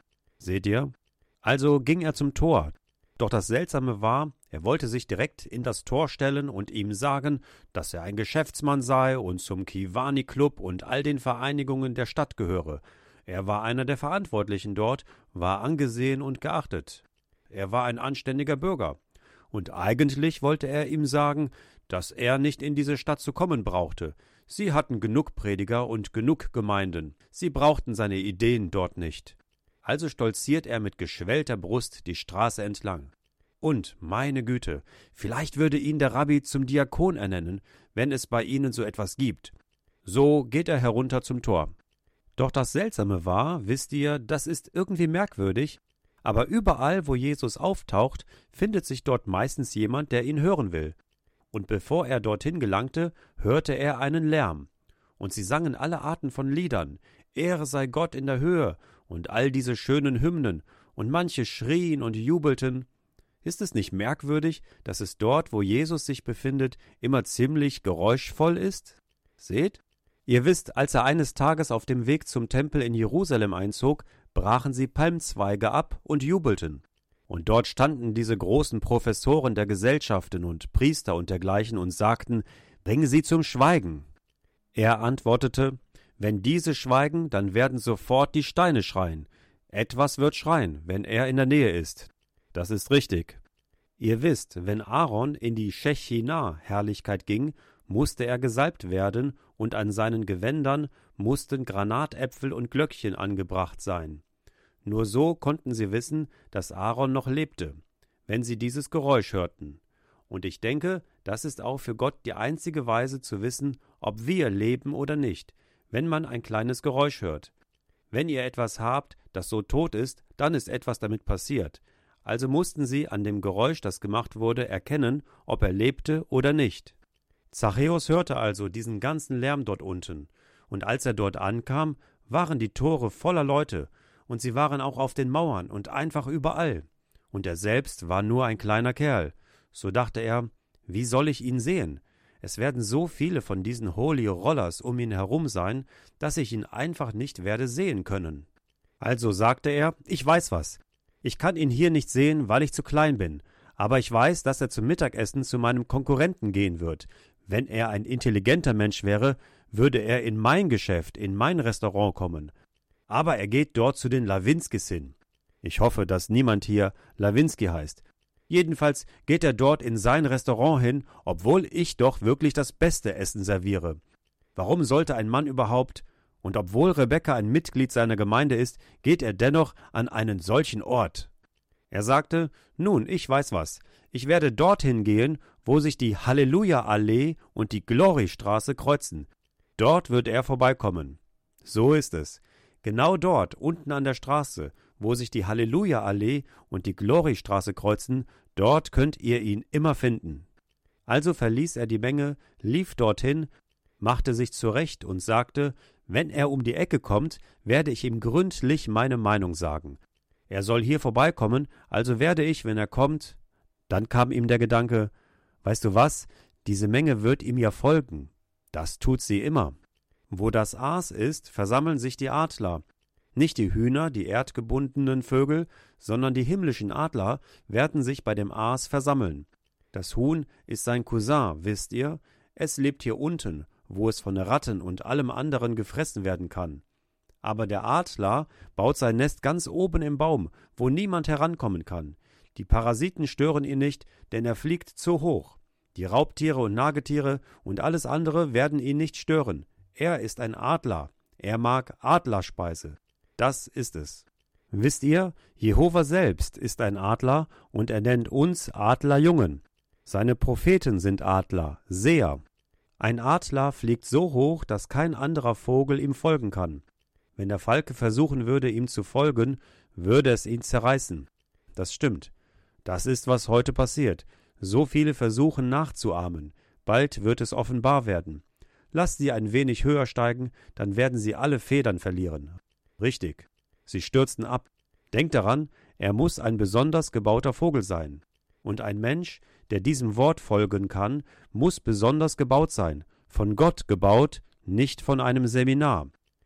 Seht ihr? Also ging er zum Tor. Doch das Seltsame war, er wollte sich direkt in das Tor stellen und ihm sagen, dass er ein Geschäftsmann sei und zum Kiwani-Club und all den Vereinigungen der Stadt gehöre. Er war einer der Verantwortlichen dort, war angesehen und geachtet. Er war ein anständiger Bürger. Und eigentlich wollte er ihm sagen, dass er nicht in diese Stadt zu kommen brauchte. Sie hatten genug Prediger und genug Gemeinden. Sie brauchten seine Ideen dort nicht. Also stolziert er mit geschwellter Brust die Straße entlang. Und, meine Güte, vielleicht würde ihn der Rabbi zum Diakon ernennen, wenn es bei ihnen so etwas gibt. So geht er herunter zum Tor. Doch das Seltsame war, wisst ihr, das ist irgendwie merkwürdig, aber überall, wo Jesus auftaucht, findet sich dort meistens jemand, der ihn hören will. Und bevor er dorthin gelangte, hörte er einen Lärm. Und sie sangen alle Arten von Liedern, Ehre sei Gott in der Höhe, und all diese schönen Hymnen, und manche schrien und jubelten. Ist es nicht merkwürdig, dass es dort, wo Jesus sich befindet, immer ziemlich geräuschvoll ist? Seht? Ihr wisst, als er eines Tages auf dem Weg zum Tempel in Jerusalem einzog, brachen sie Palmzweige ab und jubelten. Und dort standen diese großen Professoren der Gesellschaften und Priester und dergleichen und sagten, bringe sie zum Schweigen. Er antwortete, wenn diese schweigen, dann werden sofort die Steine schreien. Etwas wird schreien, wenn er in der Nähe ist. Das ist richtig. Ihr wisst, wenn Aaron in die Schechinah-Herrlichkeit ging, musste er gesalbt werden, und an seinen Gewändern mussten Granatäpfel und Glöckchen angebracht sein. Nur so konnten sie wissen, dass Aaron noch lebte, wenn sie dieses Geräusch hörten. Und ich denke, das ist auch für Gott die einzige Weise zu wissen, ob wir leben oder nicht, wenn man ein kleines Geräusch hört. Wenn ihr etwas habt, das so tot ist, dann ist etwas damit passiert. Also mussten sie an dem Geräusch, das gemacht wurde, erkennen, ob er lebte oder nicht. Zachäus hörte also diesen ganzen Lärm dort unten, und als er dort ankam, waren die Tore voller Leute, und sie waren auch auf den Mauern und einfach überall. Und er selbst war nur ein kleiner Kerl. So dachte er, wie soll ich ihn sehen? Es werden so viele von diesen Holy Rollers um ihn herum sein, dass ich ihn einfach nicht werde sehen können. Also sagte er, ich weiß was. Ich kann ihn hier nicht sehen, weil ich zu klein bin, aber ich weiß, dass er zum Mittagessen zu meinem Konkurrenten gehen wird. Wenn er ein intelligenter Mensch wäre, würde er in mein Geschäft, in mein Restaurant kommen. Aber er geht dort zu den Lawinskis hin. Ich hoffe, dass niemand hier Lawinski heißt. Jedenfalls geht er dort in sein Restaurant hin, obwohl ich doch wirklich das beste Essen serviere. Warum sollte ein Mann überhaupt, und obwohl Rebekka ein Mitglied seiner Gemeinde ist, geht er dennoch an einen solchen Ort? Er sagte, nun, ich weiß was, ich werde dorthin gehen, wo sich die Halleluja-Allee und die Glory-Straße kreuzen. Dort wird er vorbeikommen. So ist es. Genau dort, unten an der Straße, wo sich die Halleluja-Allee und die Glory-Straße kreuzen, dort könnt ihr ihn immer finden. Also verließ er die Menge, lief dorthin, machte sich zurecht und sagte, wenn er um die Ecke kommt, werde ich ihm gründlich meine Meinung sagen. Er soll hier vorbeikommen, also werde ich, wenn er kommt. Dann kam ihm der Gedanke, weißt du was, diese Menge wird ihm ja folgen. Das tut sie immer. Wo das Aas ist, versammeln sich die Adler. Nicht die Hühner, die erdgebundenen Vögel, sondern die himmlischen Adler werden sich bei dem Aas versammeln. Das Huhn ist sein Cousin, wisst ihr? Es lebt hier unten, wo es von Ratten und allem anderen gefressen werden kann. Aber der Adler baut sein Nest ganz oben im Baum, wo niemand herankommen kann. Die Parasiten stören ihn nicht, denn er fliegt zu hoch. Die Raubtiere und Nagetiere und alles andere werden ihn nicht stören. Er ist ein Adler. Er mag Adlerspeise. Das ist es. Wisst ihr, Jehova selbst ist ein Adler und er nennt uns Adlerjungen. Seine Propheten sind Adler, Seher. Ein Adler fliegt so hoch, dass kein anderer Vogel ihm folgen kann. Wenn der Falke versuchen würde, ihm zu folgen, würde es ihn zerreißen. Das stimmt. Das ist, was heute passiert. So viele versuchen nachzuahmen. Bald wird es offenbar werden. Lasst sie ein wenig höher steigen, dann werden sie alle Federn verlieren. Richtig. Sie stürzen ab. Denkt daran, er muss ein besonders gebauter Vogel sein. Und ein Mensch, der diesem Wort folgen kann, muss besonders gebaut sein. Von Gott gebaut, nicht von einem Seminar.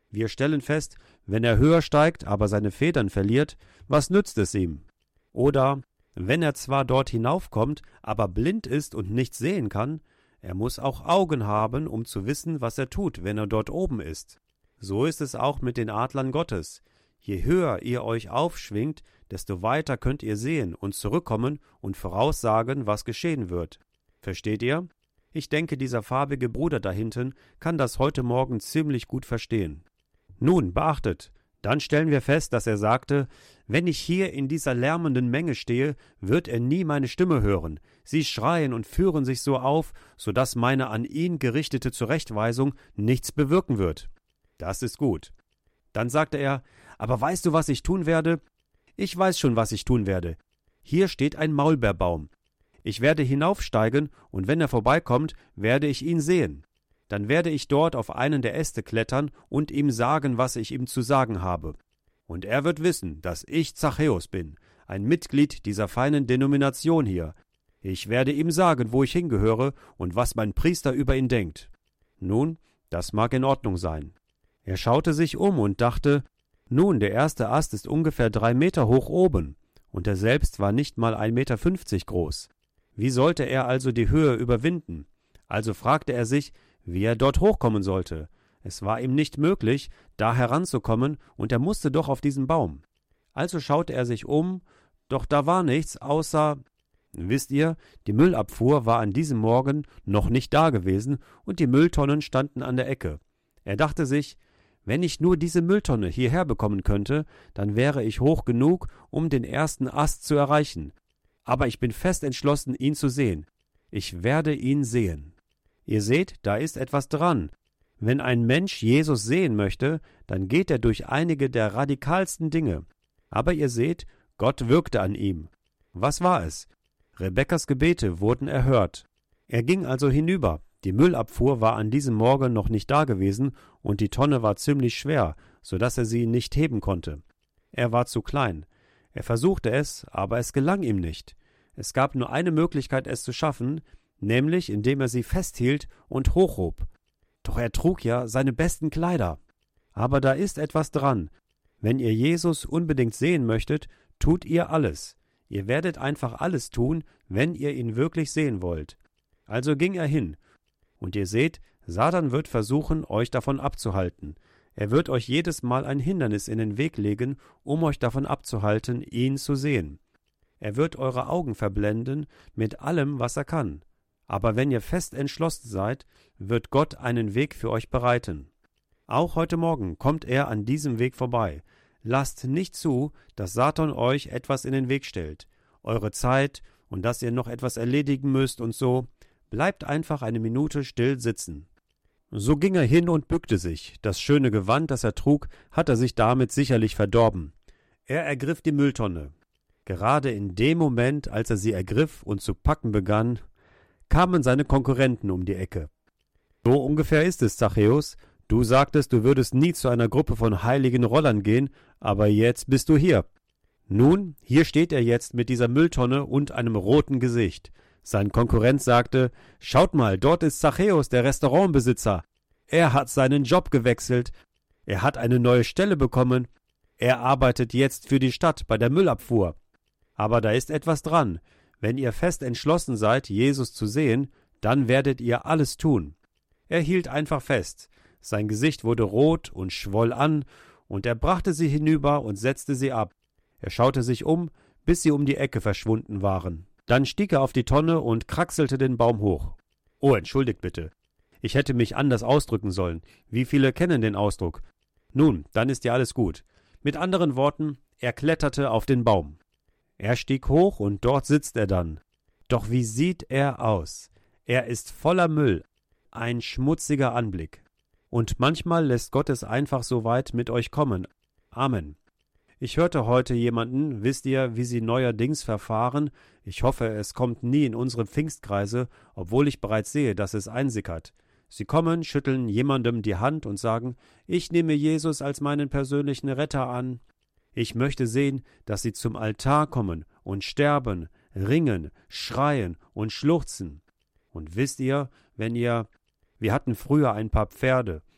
Wir stellen fest, wenn er höher steigt, aber seine Federn verliert, was nützt es ihm? Oder wenn er zwar dort hinaufkommt, aber blind ist und nichts sehen kann, er muss auch Augen haben, um zu wissen, was er tut, wenn er dort oben ist. So ist es auch mit den Adlern Gottes. Je höher ihr euch aufschwingt, desto weiter könnt ihr sehen und zurückkommen und voraussagen, was geschehen wird. Versteht ihr? Ich denke, dieser farbige Bruder da hinten kann das heute Morgen ziemlich gut verstehen. Nun, beachtet, dann stellen wir fest, dass er sagte, wenn ich hier in dieser lärmenden Menge stehe, wird er nie meine Stimme hören. Sie schreien und führen sich so auf, so dass meine an ihn gerichtete Zurechtweisung nichts bewirken wird. Das ist gut. Dann sagte er, aber weißt du, was ich tun werde? Ich weiß schon, was ich tun werde. Hier steht ein Maulbeerbaum. Ich werde hinaufsteigen, und wenn er vorbeikommt, werde ich ihn sehen. Dann werde ich dort auf einen der Äste klettern und ihm sagen, was ich ihm zu sagen habe. Und er wird wissen, dass ich Zachäus bin, ein Mitglied dieser feinen Denomination hier. Ich werde ihm sagen, wo ich hingehöre und was mein Priester über ihn denkt. Nun, das mag in Ordnung sein. Er schaute sich um und dachte, nun, der erste Ast ist ungefähr drei Meter hoch oben, und er selbst war nicht mal ein Meter fünfzig groß. Wie sollte er also die Höhe überwinden? Also fragte er sich, wie er dort hochkommen sollte. Es war ihm nicht möglich, da heranzukommen, und er musste doch auf diesen Baum. Also schaute er sich um, doch da war nichts, außer, wisst ihr, die Müllabfuhr war an diesem Morgen noch nicht da gewesen, und die Mülltonnen standen an der Ecke. Er dachte sich, wenn ich nur diese Mülltonne hierher bekommen könnte, dann wäre ich hoch genug, um den ersten Ast zu erreichen. Aber ich bin fest entschlossen, ihn zu sehen. Ich werde ihn sehen. Ihr seht, da ist etwas dran. Wenn ein Mensch Jesus sehen möchte, dann geht er durch einige der radikalsten Dinge. Aber ihr seht, Gott wirkte an ihm. Was war es? Rebekkas Gebete wurden erhört. Er ging also hinüber. Die Müllabfuhr war an diesem Morgen noch nicht da gewesen und die Tonne war ziemlich schwer, so dass er sie nicht heben konnte. Er war zu klein. Er versuchte es, aber es gelang ihm nicht. Es gab nur eine Möglichkeit, es zu schaffen, nämlich indem er sie festhielt und hochhob. Doch er trug ja seine besten Kleider. Aber da ist etwas dran. Wenn ihr Jesus unbedingt sehen möchtet, tut ihr alles. Ihr werdet einfach alles tun, wenn ihr ihn wirklich sehen wollt. Also ging er hin. Und ihr seht, Satan wird versuchen, euch davon abzuhalten. Er wird euch jedes Mal ein Hindernis in den Weg legen, um euch davon abzuhalten, ihn zu sehen. Er wird eure Augen verblenden mit allem, was er kann. Aber wenn ihr fest entschlossen seid, wird Gott einen Weg für euch bereiten. Auch heute Morgen kommt er an diesem Weg vorbei. Lasst nicht zu, dass Satan euch etwas in den Weg stellt. Eure Zeit und dass ihr noch etwas erledigen müsst und so. Bleibt einfach eine Minute still sitzen. So ging er hin und bückte sich. Das schöne Gewand, das er trug, hat er sich damit sicherlich verdorben. Er ergriff die Mülltonne. Gerade in dem Moment, als er sie ergriff und zu packen begann, kamen seine Konkurrenten um die Ecke. So ungefähr ist es, Zachäus. Du sagtest, du würdest nie zu einer Gruppe von heiligen Rollern gehen, aber jetzt bist du hier. Nun, hier steht er jetzt mit dieser Mülltonne und einem roten Gesicht. Sein Konkurrent sagte, schaut mal, dort ist Zachäus, der Restaurantbesitzer. Er hat seinen Job gewechselt. Er hat eine neue Stelle bekommen. Er arbeitet jetzt für die Stadt bei der Müllabfuhr. Aber da ist etwas dran. Wenn ihr fest entschlossen seid, Jesus zu sehen, dann werdet ihr alles tun. Er hielt einfach fest. Sein Gesicht wurde rot und schwoll an, und er brachte sie hinüber und setzte sie ab. Er schaute sich um, bis sie um die Ecke verschwunden waren. Dann stieg er auf die Tonne und kraxelte den Baum hoch. Oh, entschuldigt bitte. Ich hätte mich anders ausdrücken sollen. Wie viele kennen den Ausdruck? Nun, dann ist ja alles gut. Mit anderen Worten, er kletterte auf den Baum. Er stieg hoch und dort sitzt er dann. Doch wie sieht er aus? Er ist voller Müll. Ein schmutziger Anblick. Und manchmal lässt Gott es einfach so weit mit euch kommen. Amen. Ich hörte heute jemanden, wisst ihr, wie sie neuerdings verfahren? Ich hoffe, es kommt nie in unsere Pfingstkreise, obwohl ich bereits sehe, dass es einsickert. Sie kommen, schütteln jemandem die Hand und sagen, ich nehme Jesus als meinen persönlichen Retter an. Ich möchte sehen, dass sie zum Altar kommen und sterben, ringen, schreien und schluchzen. Und wisst ihr, wenn ihr, wir hatten früher ein paar Pferde,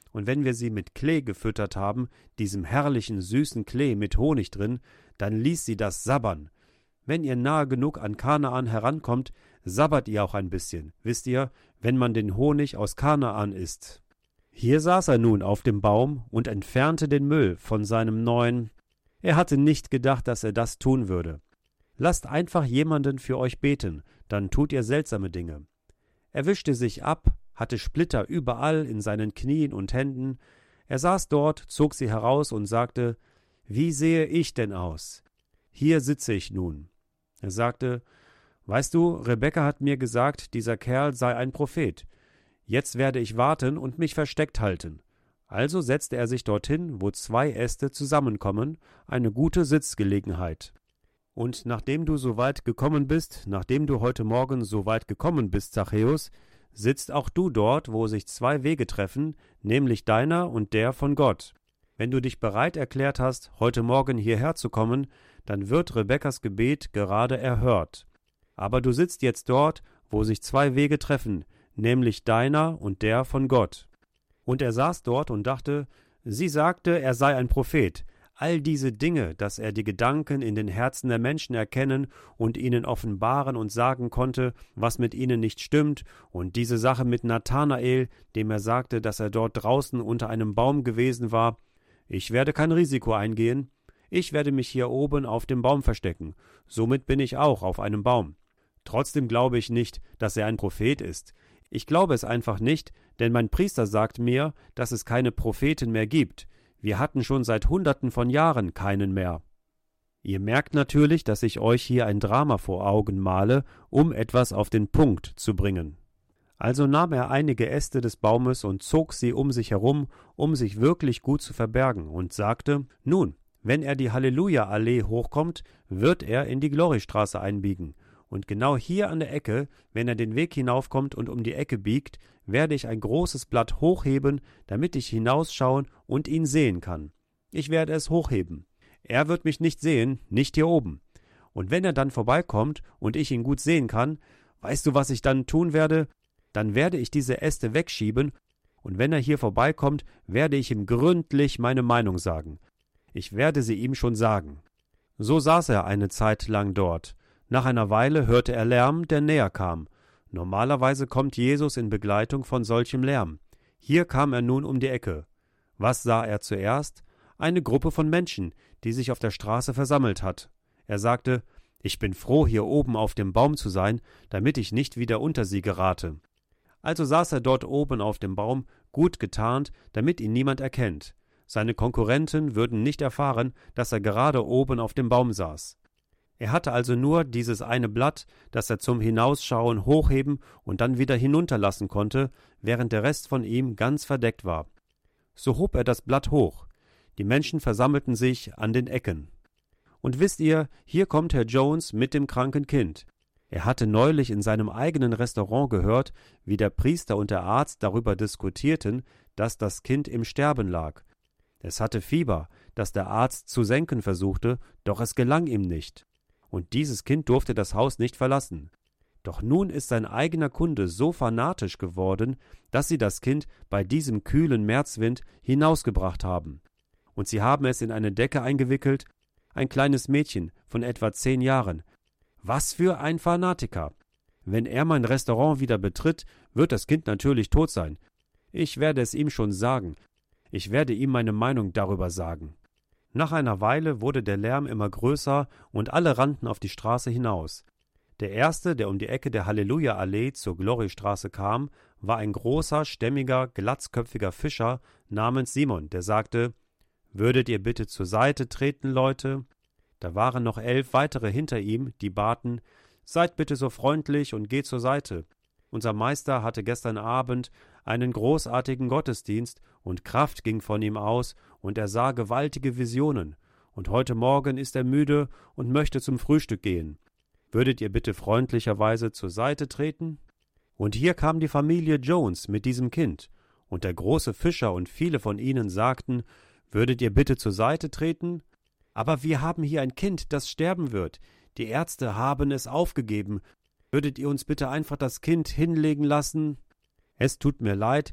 Und wenn wir sie mit Klee gefüttert haben, diesem herrlichen, süßen Klee mit Honig drin, dann ließ sie das sabbern. Wenn ihr nahe genug an Kanaan herankommt, sabbert ihr auch ein bisschen, wisst ihr, wenn man den Honig aus Kanaan isst. Hier saß er nun auf dem Baum und entfernte den Müll von seinem neuen. Er hatte nicht gedacht, dass er das tun würde. Lasst einfach jemanden für euch beten, dann tut ihr seltsame Dinge. Er wischte sich ab, hatte Splitter überall in seinen Knien und Händen. Er saß dort, zog sie heraus und sagte, »Wie sehe ich denn aus? Hier sitze ich nun.« Er sagte, »Weißt du, Rebekka hat mir gesagt, dieser Kerl sei ein Prophet. Jetzt werde ich warten und mich versteckt halten.« Also setzte er sich dorthin, wo zwei Äste zusammenkommen, eine gute Sitzgelegenheit. »Und nachdem du so weit gekommen bist, nachdem du heute Morgen so weit gekommen bist, Zachäus, sitzt auch du dort, wo sich zwei Wege treffen, nämlich deiner und der von Gott. Wenn du dich bereit erklärt hast, heute Morgen hierher zu kommen, dann wird Rebekkas Gebet gerade erhört. Aber du sitzt jetzt dort, wo sich zwei Wege treffen, nämlich deiner und der von Gott.« Und er saß dort und dachte, sie sagte, er sei ein Prophet. All diese Dinge, dass er die Gedanken in den Herzen der Menschen erkennen und ihnen offenbaren und sagen konnte, was mit ihnen nicht stimmt, und diese Sache mit Nathanael, dem er sagte, dass er dort draußen unter einem Baum gewesen war. Ich werde kein Risiko eingehen. Ich werde mich hier oben auf dem Baum verstecken. Somit bin ich auch auf einem Baum. Trotzdem glaube ich nicht, dass er ein Prophet ist. Ich glaube es einfach nicht, denn mein Priester sagt mir, dass es keine Propheten mehr gibt. Wir hatten schon seit Hunderten von Jahren keinen mehr. Ihr merkt natürlich, dass ich euch hier ein Drama vor Augen male, um etwas auf den Punkt zu bringen. Also nahm er einige Äste des Baumes und zog sie um sich herum, um sich wirklich gut zu verbergen, und sagte, nun, wenn er die Halleluja-Allee hochkommt, wird er in die Gloristraße einbiegen. Und genau hier an der Ecke, wenn er den Weg hinaufkommt und um die Ecke biegt, werde ich ein großes Blatt hochheben, damit ich hinausschauen und ihn sehen kann. Ich werde es hochheben. Er wird mich nicht sehen, nicht hier oben. Und wenn er dann vorbeikommt und ich ihn gut sehen kann, weißt du, was ich dann tun werde? Dann werde ich diese Äste wegschieben, und wenn er hier vorbeikommt, werde ich ihm gründlich meine Meinung sagen. Ich werde sie ihm schon sagen. So saß er eine Zeit lang dort. Nach einer Weile hörte er Lärm, der näher kam. Normalerweise kommt Jesus in Begleitung von solchem Lärm. Hier kam er nun um die Ecke. Was sah er zuerst? Eine Gruppe von Menschen, die sich auf der Straße versammelt hat. Er sagte, »Ich bin froh, hier oben auf dem Baum zu sein, damit ich nicht wieder unter sie gerate.« Also saß er dort oben auf dem Baum, gut getarnt, damit ihn niemand erkennt. Seine Konkurrenten würden nicht erfahren, dass er gerade oben auf dem Baum saß. Er hatte also nur dieses eine Blatt, das er zum Hinausschauen hochheben und dann wieder hinunterlassen konnte, während der Rest von ihm ganz verdeckt war. So hob er das Blatt hoch. Die Menschen versammelten sich an den Ecken. Und wisst ihr, hier kommt Herr Jones mit dem kranken Kind. Er hatte neulich in seinem eigenen Restaurant gehört, wie der Priester und der Arzt darüber diskutierten, dass das Kind im Sterben lag. Es hatte Fieber, das der Arzt zu senken versuchte, doch es gelang ihm nicht. Und dieses Kind durfte das Haus nicht verlassen. Doch nun ist sein eigener Kunde so fanatisch geworden, dass sie das Kind bei diesem kühlen Märzwind hinausgebracht haben. Und sie haben es in eine Decke eingewickelt, ein kleines Mädchen von etwa zehn Jahren. Was für ein Fanatiker! Wenn er mein Restaurant wieder betritt, wird das Kind natürlich tot sein. Ich werde es ihm schon sagen. Ich werde ihm meine Meinung darüber sagen. Nach einer Weile wurde der Lärm immer größer und alle rannten auf die Straße hinaus. Der erste, der um die Ecke der Halleluja-Allee zur Gloristraße kam, war ein großer, stämmiger, glatzköpfiger Fischer namens Simon, der sagte, »Würdet ihr bitte zur Seite treten, Leute?« Da waren noch elf weitere hinter ihm, die baten, »Seid bitte so freundlich und geht zur Seite. Unser Meister hatte gestern Abend einen großartigen Gottesdienst und Kraft ging von ihm aus und er sah gewaltige Visionen. Und heute Morgen ist er müde und möchte zum Frühstück gehen. Würdet ihr bitte freundlicherweise zur Seite treten?« Und hier kam die Familie Jones mit diesem Kind. Und der große Fischer und viele von ihnen sagten, »Würdet ihr bitte zur Seite treten?« »Aber wir haben hier ein Kind, das sterben wird. Die Ärzte haben es aufgegeben. Würdet ihr uns bitte einfach das Kind hinlegen lassen?« »Es tut mir leid,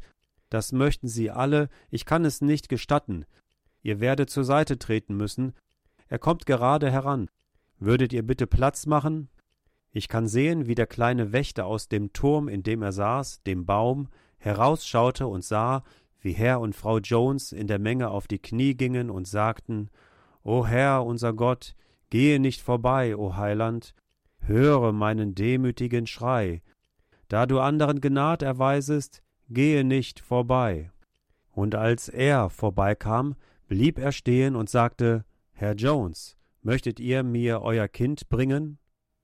Das möchten Sie alle, ich kann es nicht gestatten. Ihr werdet zur Seite treten müssen. Er kommt gerade heran. Würdet ihr bitte Platz machen?« Ich kann sehen, wie der kleine Wächter aus dem Turm, in dem er saß, dem Baum, herausschaute und sah, wie Herr und Frau Jones in der Menge auf die Knie gingen und sagten: »O Herr, unser Gott, gehe nicht vorbei, o Heiland, höre meinen demütigen Schrei. Da du anderen Gnad erweisest, gehe nicht vorbei.« Und als er vorbeikam, blieb er stehen und sagte: »Herr Jones, möchtet ihr mir euer Kind bringen?«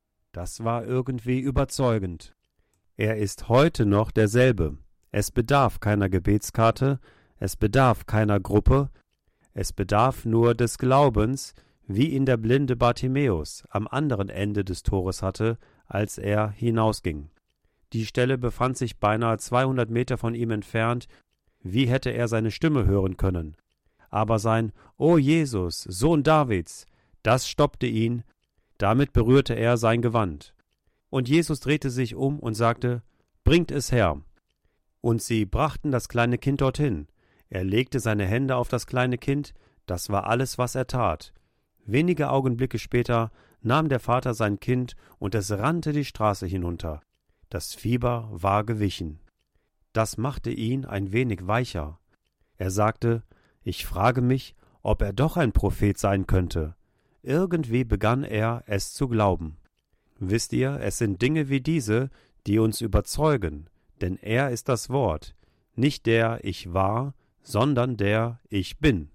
Das war irgendwie überzeugend. Er ist heute noch derselbe. Es bedarf keiner Gebetskarte, es bedarf keiner Gruppe, es bedarf nur des Glaubens, wie ihn der blinde Bartimäus am anderen Ende des Tores hatte, als er hinausging. Die Stelle befand sich beinahe zweihundert Meter von ihm entfernt. Wie hätte er seine Stimme hören können? Aber sein »O Jesus, Sohn Davids«, das stoppte ihn. Damit berührte er sein Gewand. Und Jesus drehte sich um und sagte: »Bringt es her.« Und sie brachten das kleine Kind dorthin. Er legte seine Hände auf das kleine Kind, das war alles, was er tat. Wenige Augenblicke später nahm der Vater sein Kind und es rannte die Straße hinunter. Das Fieber war gewichen. Das machte ihn ein wenig weicher. Er sagte: »Ich frage mich, ob er doch ein Prophet sein könnte.« Irgendwie begann er, es zu glauben. Wisst ihr, es sind Dinge wie diese, die uns überzeugen, denn er ist das Wort, nicht der Ich war, sondern der Ich bin.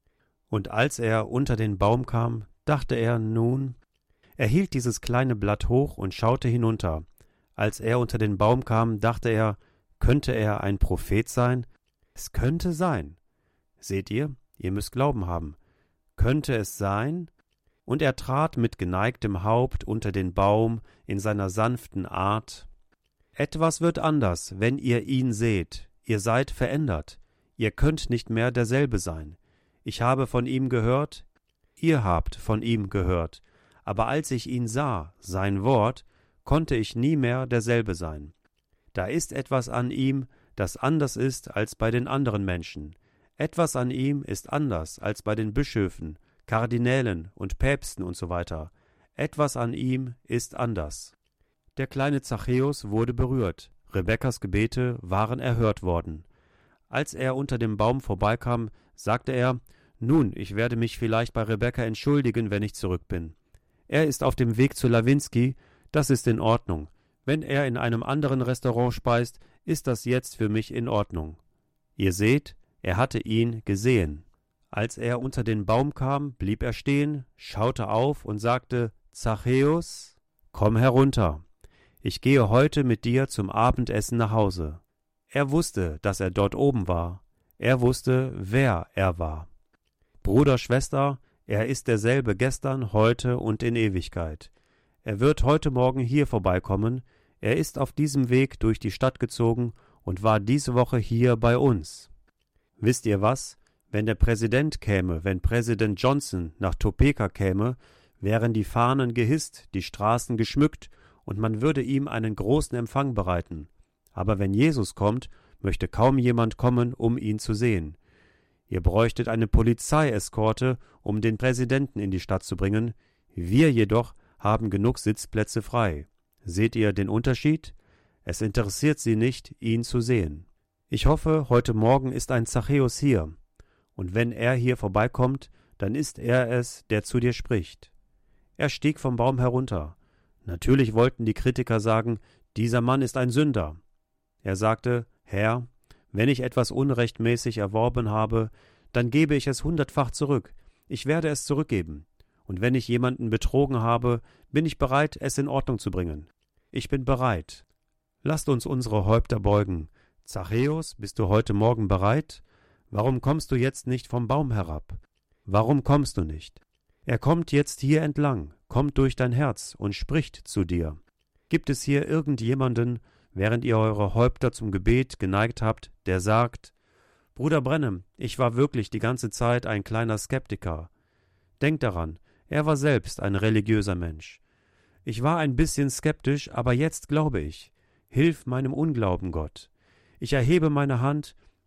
Und als er unter den Baum kam, dachte er nun, er hielt dieses kleine Blatt hoch und schaute hinunter. Als er unter den Baum kam, dachte er, könnte er ein Prophet sein? Es könnte sein. Seht ihr, ihr müsst Glauben haben. Könnte es sein? Und er trat mit geneigtem Haupt unter den Baum in seiner sanften Art. Etwas wird anders, wenn ihr ihn seht. Ihr seid verändert. Ihr könnt nicht mehr derselbe sein. Ich habe von ihm gehört, ihr habt von ihm gehört. Aber als ich ihn sah, sein Wort, konnte ich nie mehr derselbe sein. Da ist etwas an ihm, das anders ist als bei den anderen Menschen. Etwas an ihm ist anders als bei den Bischöfen, Kardinälen und Päpsten und so weiter. Etwas an ihm ist anders. Der kleine Zachäus wurde berührt. Rebekkas Gebete waren erhört worden. Als er unter dem Baum vorbeikam, sagte er: »Nun, ich werde mich vielleicht bei Rebekka entschuldigen, wenn ich zurück bin. Er ist auf dem Weg zu Lawinski, das ist in Ordnung. Wenn er in einem anderen Restaurant speist, ist das jetzt für mich in Ordnung.« Ihr seht, er hatte ihn gesehen. Als er unter den Baum kam, blieb er stehen, schaute auf und sagte: »Zachäus, komm herunter. Ich gehe heute mit dir zum Abendessen nach Hause.« Er wusste, dass er dort oben war. Er wusste, wer er war. Bruder, Schwester, er ist derselbe gestern, heute und in Ewigkeit. Er wird heute Morgen hier vorbeikommen. Er ist auf diesem Weg durch die Stadt gezogen und war diese Woche hier bei uns. Wisst ihr was? Wenn der Präsident käme, wenn Präsident Johnson nach Topeka käme, wären die Fahnen gehisst, die Straßen geschmückt und man würde ihm einen großen Empfang bereiten. Aber wenn Jesus kommt, möchte kaum jemand kommen, um ihn zu sehen. Ihr bräuchtet eine Polizeieskorte, um den Präsidenten in die Stadt zu bringen. Wir jedoch haben genug Sitzplätze frei. Seht ihr den Unterschied? Es interessiert sie nicht, ihn zu sehen. Ich hoffe, heute Morgen ist ein Zachäus hier. Und wenn er hier vorbeikommt, dann ist er es, der zu dir spricht. Er stieg vom Baum herunter. Natürlich wollten die Kritiker sagen, dieser Mann ist ein Sünder. Er sagte: Herr, wenn ich etwas unrechtmäßig erworben habe, dann gebe ich es hundertfach zurück. Ich werde es zurückgeben. Und wenn ich jemanden betrogen habe, bin ich bereit, es in Ordnung zu bringen. Ich bin bereit. Lasst uns unsere Häupter beugen. Zachäus, bist du heute Morgen bereit? Warum kommst du jetzt nicht vom Baum herab? Warum kommst du nicht? Er kommt jetzt hier entlang, kommt durch dein Herz und spricht zu dir. Gibt es hier irgendjemanden, während ihr eure Häupter zum Gebet geneigt habt, der sagt: Bruder Branham, ich war wirklich die ganze Zeit ein kleiner Skeptiker. Denkt daran, er war selbst ein religiöser Mensch. Ich war ein bisschen skeptisch, aber jetzt glaube ich. Hilf meinem Unglauben, Gott. Ich erhebe meine Hand,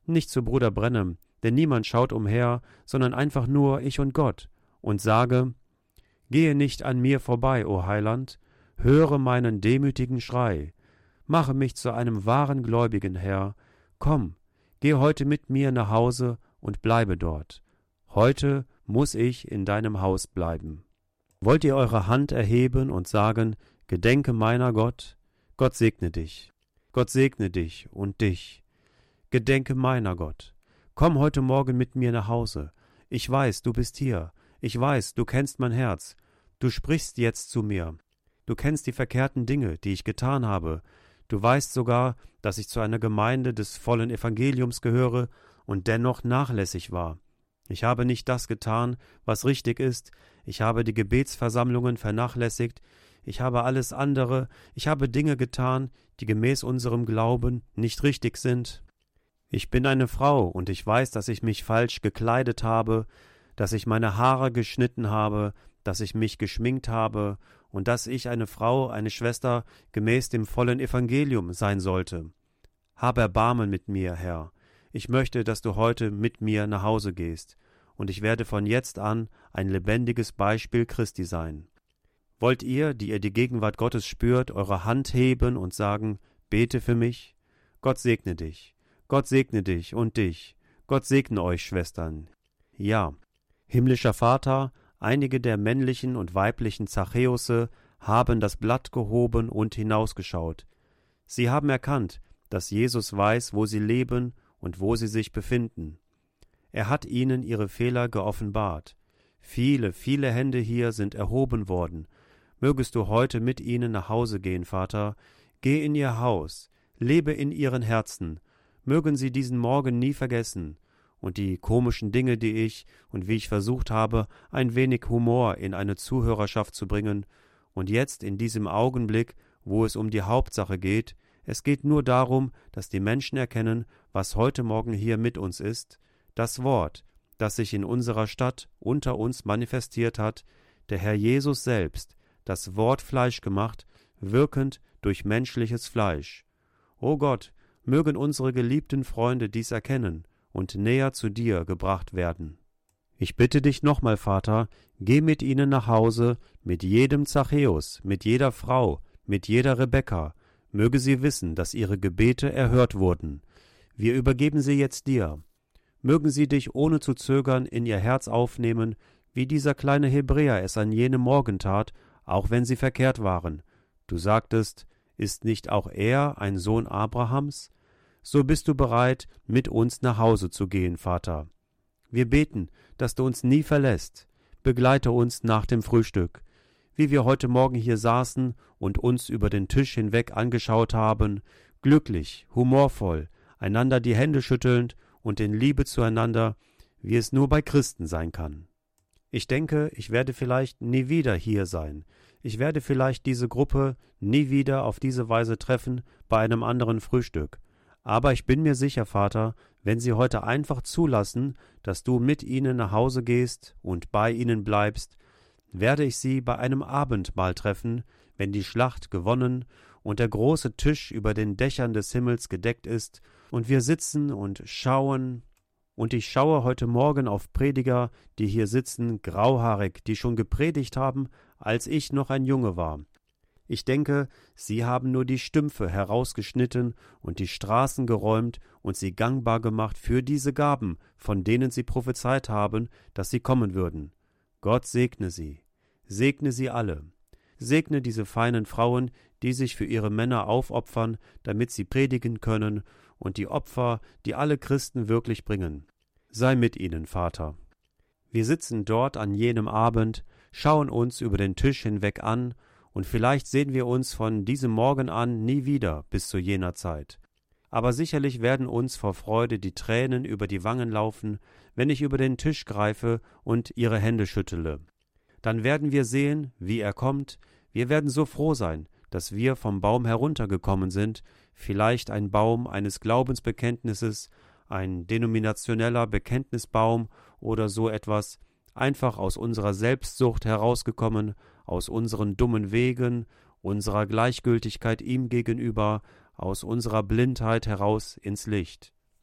nicht zu Bruder Branham, denn niemand schaut umher, sondern einfach nur ich und Gott, und sage: Gehe nicht an mir vorbei, o Heiland, höre meinen demütigen Schrei, mache mich zu einem wahren Gläubigen, Herr, komm, geh heute mit mir nach Hause und bleibe dort. Heute muß ich in deinem Haus bleiben. Wollt ihr eure Hand erheben und sagen: Gedenke meiner, Gott? Gott segne dich. Gott segne dich und dich. Gedenke meiner, Gott. Komm heute Morgen mit mir nach Hause. Ich weiß, du bist hier. Ich weiß, du kennst mein Herz. Du sprichst jetzt zu mir. Du kennst die verkehrten Dinge, die ich getan habe. Du weißt sogar, dass ich zu einer Gemeinde des vollen Evangeliums gehöre und dennoch nachlässig war. Ich habe nicht das getan, was richtig ist. Ich habe die Gebetsversammlungen vernachlässigt. Ich habe alles andere. Ich habe Dinge getan, die gemäß unserem Glauben nicht richtig sind. Ich bin eine Frau und ich weiß, dass ich mich falsch gekleidet habe, dass ich meine Haare geschnitten habe, dass ich mich geschminkt habe und dass ich eine Frau, eine Schwester gemäß dem vollen Evangelium sein sollte. Hab Erbarmen mit mir, Herr. Ich möchte, dass du heute mit mir nach Hause gehst, und ich werde von jetzt an ein lebendiges Beispiel Christi sein. Wollt ihr, die ihr die Gegenwart Gottes spürt, eure Hand heben und sagen: Bete für mich? Gott segne dich. Gott segne dich und dich. Gott segne euch, Schwestern. Ja, himmlischer Vater, einige der männlichen und weiblichen Zachäusse haben das Blatt gehoben und hinausgeschaut. Sie haben erkannt, dass Jesus weiß, wo sie leben und wo sie sich befinden. Er hat ihnen ihre Fehler geoffenbart. Viele, viele Hände hier sind erhoben worden. Mögest du heute mit ihnen nach Hause gehen, Vater. Geh in ihr Haus, lebe in ihren Herzen. Mögen sie diesen Morgen nie vergessen. Und die komischen Dinge, die ich und wie ich versucht habe, ein wenig Humor in eine Zuhörerschaft zu bringen. Und jetzt in diesem Augenblick, wo es um die Hauptsache geht, es geht nur darum, dass die Menschen erkennen, was heute Morgen hier mit uns ist, das Wort, das sich in unserer Stadt unter uns manifestiert hat, der Herr Jesus selbst, das Wort Fleisch gemacht, wirkend durch menschliches Fleisch. O Gott, mögen unsere geliebten Freunde dies erkennen und näher zu dir gebracht werden. Ich bitte dich nochmal, Vater, geh mit ihnen nach Hause, mit jedem Zachäus, mit jeder Frau, mit jeder Rebekka, möge sie wissen, dass ihre Gebete erhört wurden. Wir übergeben sie jetzt dir. Mögen sie dich ohne zu zögern in ihr Herz aufnehmen, wie dieser kleine Hebräer es an jenem Morgen tat, auch wenn sie verkehrt waren. Du sagtest, ist nicht auch er ein Sohn Abrahams? So bist du bereit, mit uns nach Hause zu gehen, Vater. Wir beten, dass du uns nie verlässt. Begleite uns nach dem Frühstück. Wie wir heute Morgen hier saßen und uns über den Tisch hinweg angeschaut haben, glücklich, humorvoll, einander die Hände schüttelnd und in Liebe zueinander, wie es nur bei Christen sein kann. Ich denke, ich werde vielleicht nie wieder hier sein. Ich werde vielleicht diese Gruppe nie wieder auf diese Weise treffen bei einem anderen Frühstück. Aber ich bin mir sicher, Vater, wenn sie heute einfach zulassen, dass du mit ihnen nach Hause gehst und bei ihnen bleibst, werde ich sie bei einem Abendmahl treffen, wenn die Schlacht gewonnen und der große Tisch über den Dächern des Himmels gedeckt ist und wir sitzen und schauen. Und ich schaue heute Morgen auf Prediger, die hier sitzen, grauhaarig, die schon gepredigt haben, als ich noch ein Junge war. Ich denke, sie haben nur die Stümpfe herausgeschnitten und die Straßen geräumt und sie gangbar gemacht für diese Gaben, von denen sie prophezeit haben, dass sie kommen würden. Gott segne sie. Segne sie alle. Segne diese feinen Frauen, die sich für ihre Männer aufopfern, damit sie predigen können, und die Opfer, die alle Christen wirklich bringen. Sei mit ihnen, Vater. Wir sitzen dort an jenem Abend, schauen uns über den Tisch hinweg an, und vielleicht sehen wir uns von diesem Morgen an nie wieder bis zu jener Zeit. Aber sicherlich werden uns vor Freude die Tränen über die Wangen laufen, wenn ich über den Tisch greife und ihre Hände schüttele. Dann werden wir sehen, wie er kommt. Wir werden so froh sein, dass wir vom Baum heruntergekommen sind, vielleicht ein Baum eines Glaubensbekenntnisses, ein denominationeller Bekenntnisbaum oder so etwas, einfach aus unserer Selbstsucht herausgekommen, aus unseren dummen Wegen, unserer Gleichgültigkeit ihm gegenüber, aus unserer Blindheit heraus ins Licht.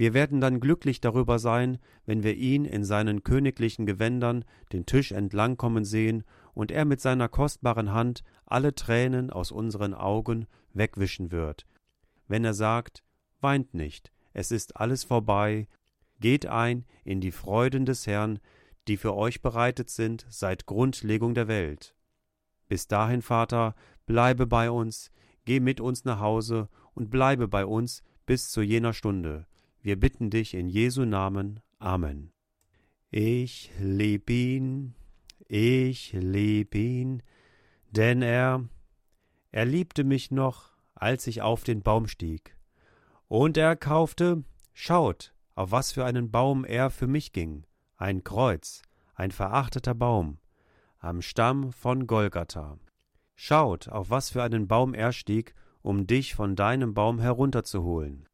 Wir werden dann glücklich darüber sein, wenn wir ihn in seinen königlichen Gewändern den Tisch entlangkommen sehen und er mit seiner kostbaren Hand alle Tränen aus unseren Augen wegwischen wird. Wenn er sagt, weint nicht, es ist alles vorbei, geht ein in die Freuden des Herrn, die für euch bereitet sind seit Grundlegung der Welt. Bis dahin, Vater, bleibe bei uns, geh mit uns nach Hause und bleibe bei uns bis zu jener Stunde. Wir bitten dich in Jesu Namen. Amen. Ich lieb ihn, ich lieb ihn, denn er, er liebte mich noch, als ich auf den Baum stieg. Und er kaufte, schaut, auf was für einen Baum er für mich ging, ein Kreuz, ein verachteter Baum, am Stamm von Golgatha. Schaut, auf was für einen Baum er stieg, um dich von deinem Baum herunterzuholen.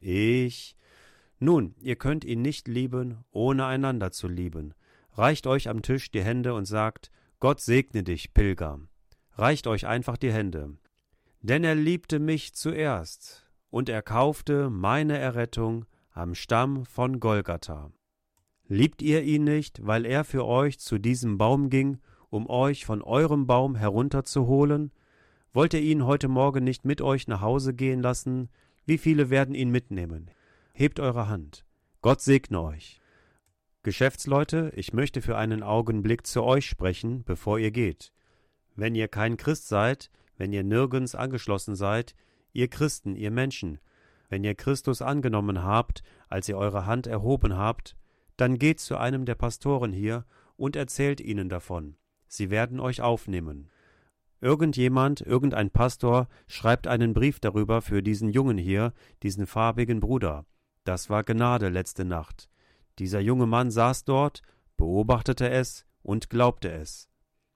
Ich, nun, ihr könnt ihn nicht lieben, ohne einander zu lieben. Reicht euch am Tisch die Hände und sagt, Gott segne dich, Pilger. Reicht euch einfach die Hände. Denn er liebte mich zuerst, und er kaufte meine Errettung am Stamm von Golgatha. Liebt ihr ihn nicht, weil er für euch zu diesem Baum ging, um euch von eurem Baum herunterzuholen? Wollt ihr ihn heute Morgen nicht mit euch nach Hause gehen lassen? Wie viele werden ihn mitnehmen? Hebt eure Hand. Gott segne euch. Geschäftsleute, ich möchte für einen Augenblick zu euch sprechen, bevor ihr geht. Wenn ihr kein Christ seid, wenn ihr nirgends angeschlossen seid, ihr Christen, ihr Menschen, wenn ihr Christus angenommen habt, als ihr eure Hand erhoben habt, dann geht zu einem der Pastoren hier und erzählt ihnen davon. Sie werden euch aufnehmen. Irgendjemand, irgendein Pastor, schreibt einen Brief darüber für diesen Jungen hier, diesen farbigen Bruder. Das war Gnade letzte Nacht. Dieser junge Mann saß dort, beobachtete es und glaubte es.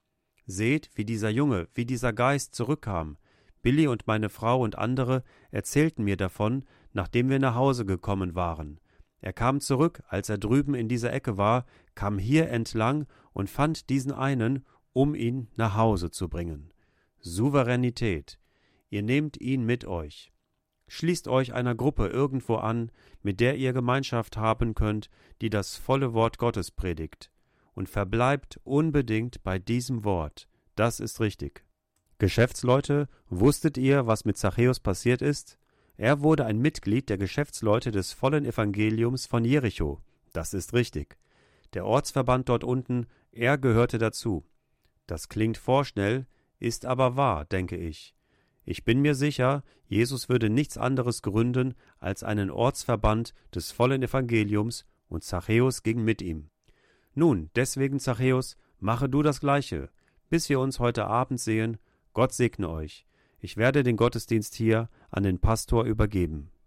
Seht, wie dieser Junge, wie dieser Geist zurückkam. Billy und meine Frau und andere erzählten mir davon, nachdem wir nach Hause gekommen waren. Er kam zurück, als er drüben in dieser Ecke war, kam hier entlang und fand diesen einen, um ihn nach Hause zu bringen. Souveränität. Ihr nehmt ihn mit euch. Schließt euch einer Gruppe irgendwo an, mit der ihr Gemeinschaft haben könnt, die das volle Wort Gottes predigt. Und verbleibt unbedingt bei diesem Wort. Das ist richtig. Geschäftsleute, wusstet ihr, was mit Zachäus passiert ist? Er wurde ein Mitglied der Geschäftsleute des vollen Evangeliums von Jericho. Das ist richtig. Der Ortsverband dort unten, er gehörte dazu. Das klingt vorschnell, ist aber wahr, denke ich. Ich bin mir sicher, Jesus würde nichts anderes gründen als einen Ortsverband des vollen Evangeliums, und Zachäus ging mit ihm. Nun, deswegen, Zachäus, mache du das Gleiche, bis wir uns heute Abend sehen. Gott segne euch. Ich werde den Gottesdienst hier an den Pastor übergeben.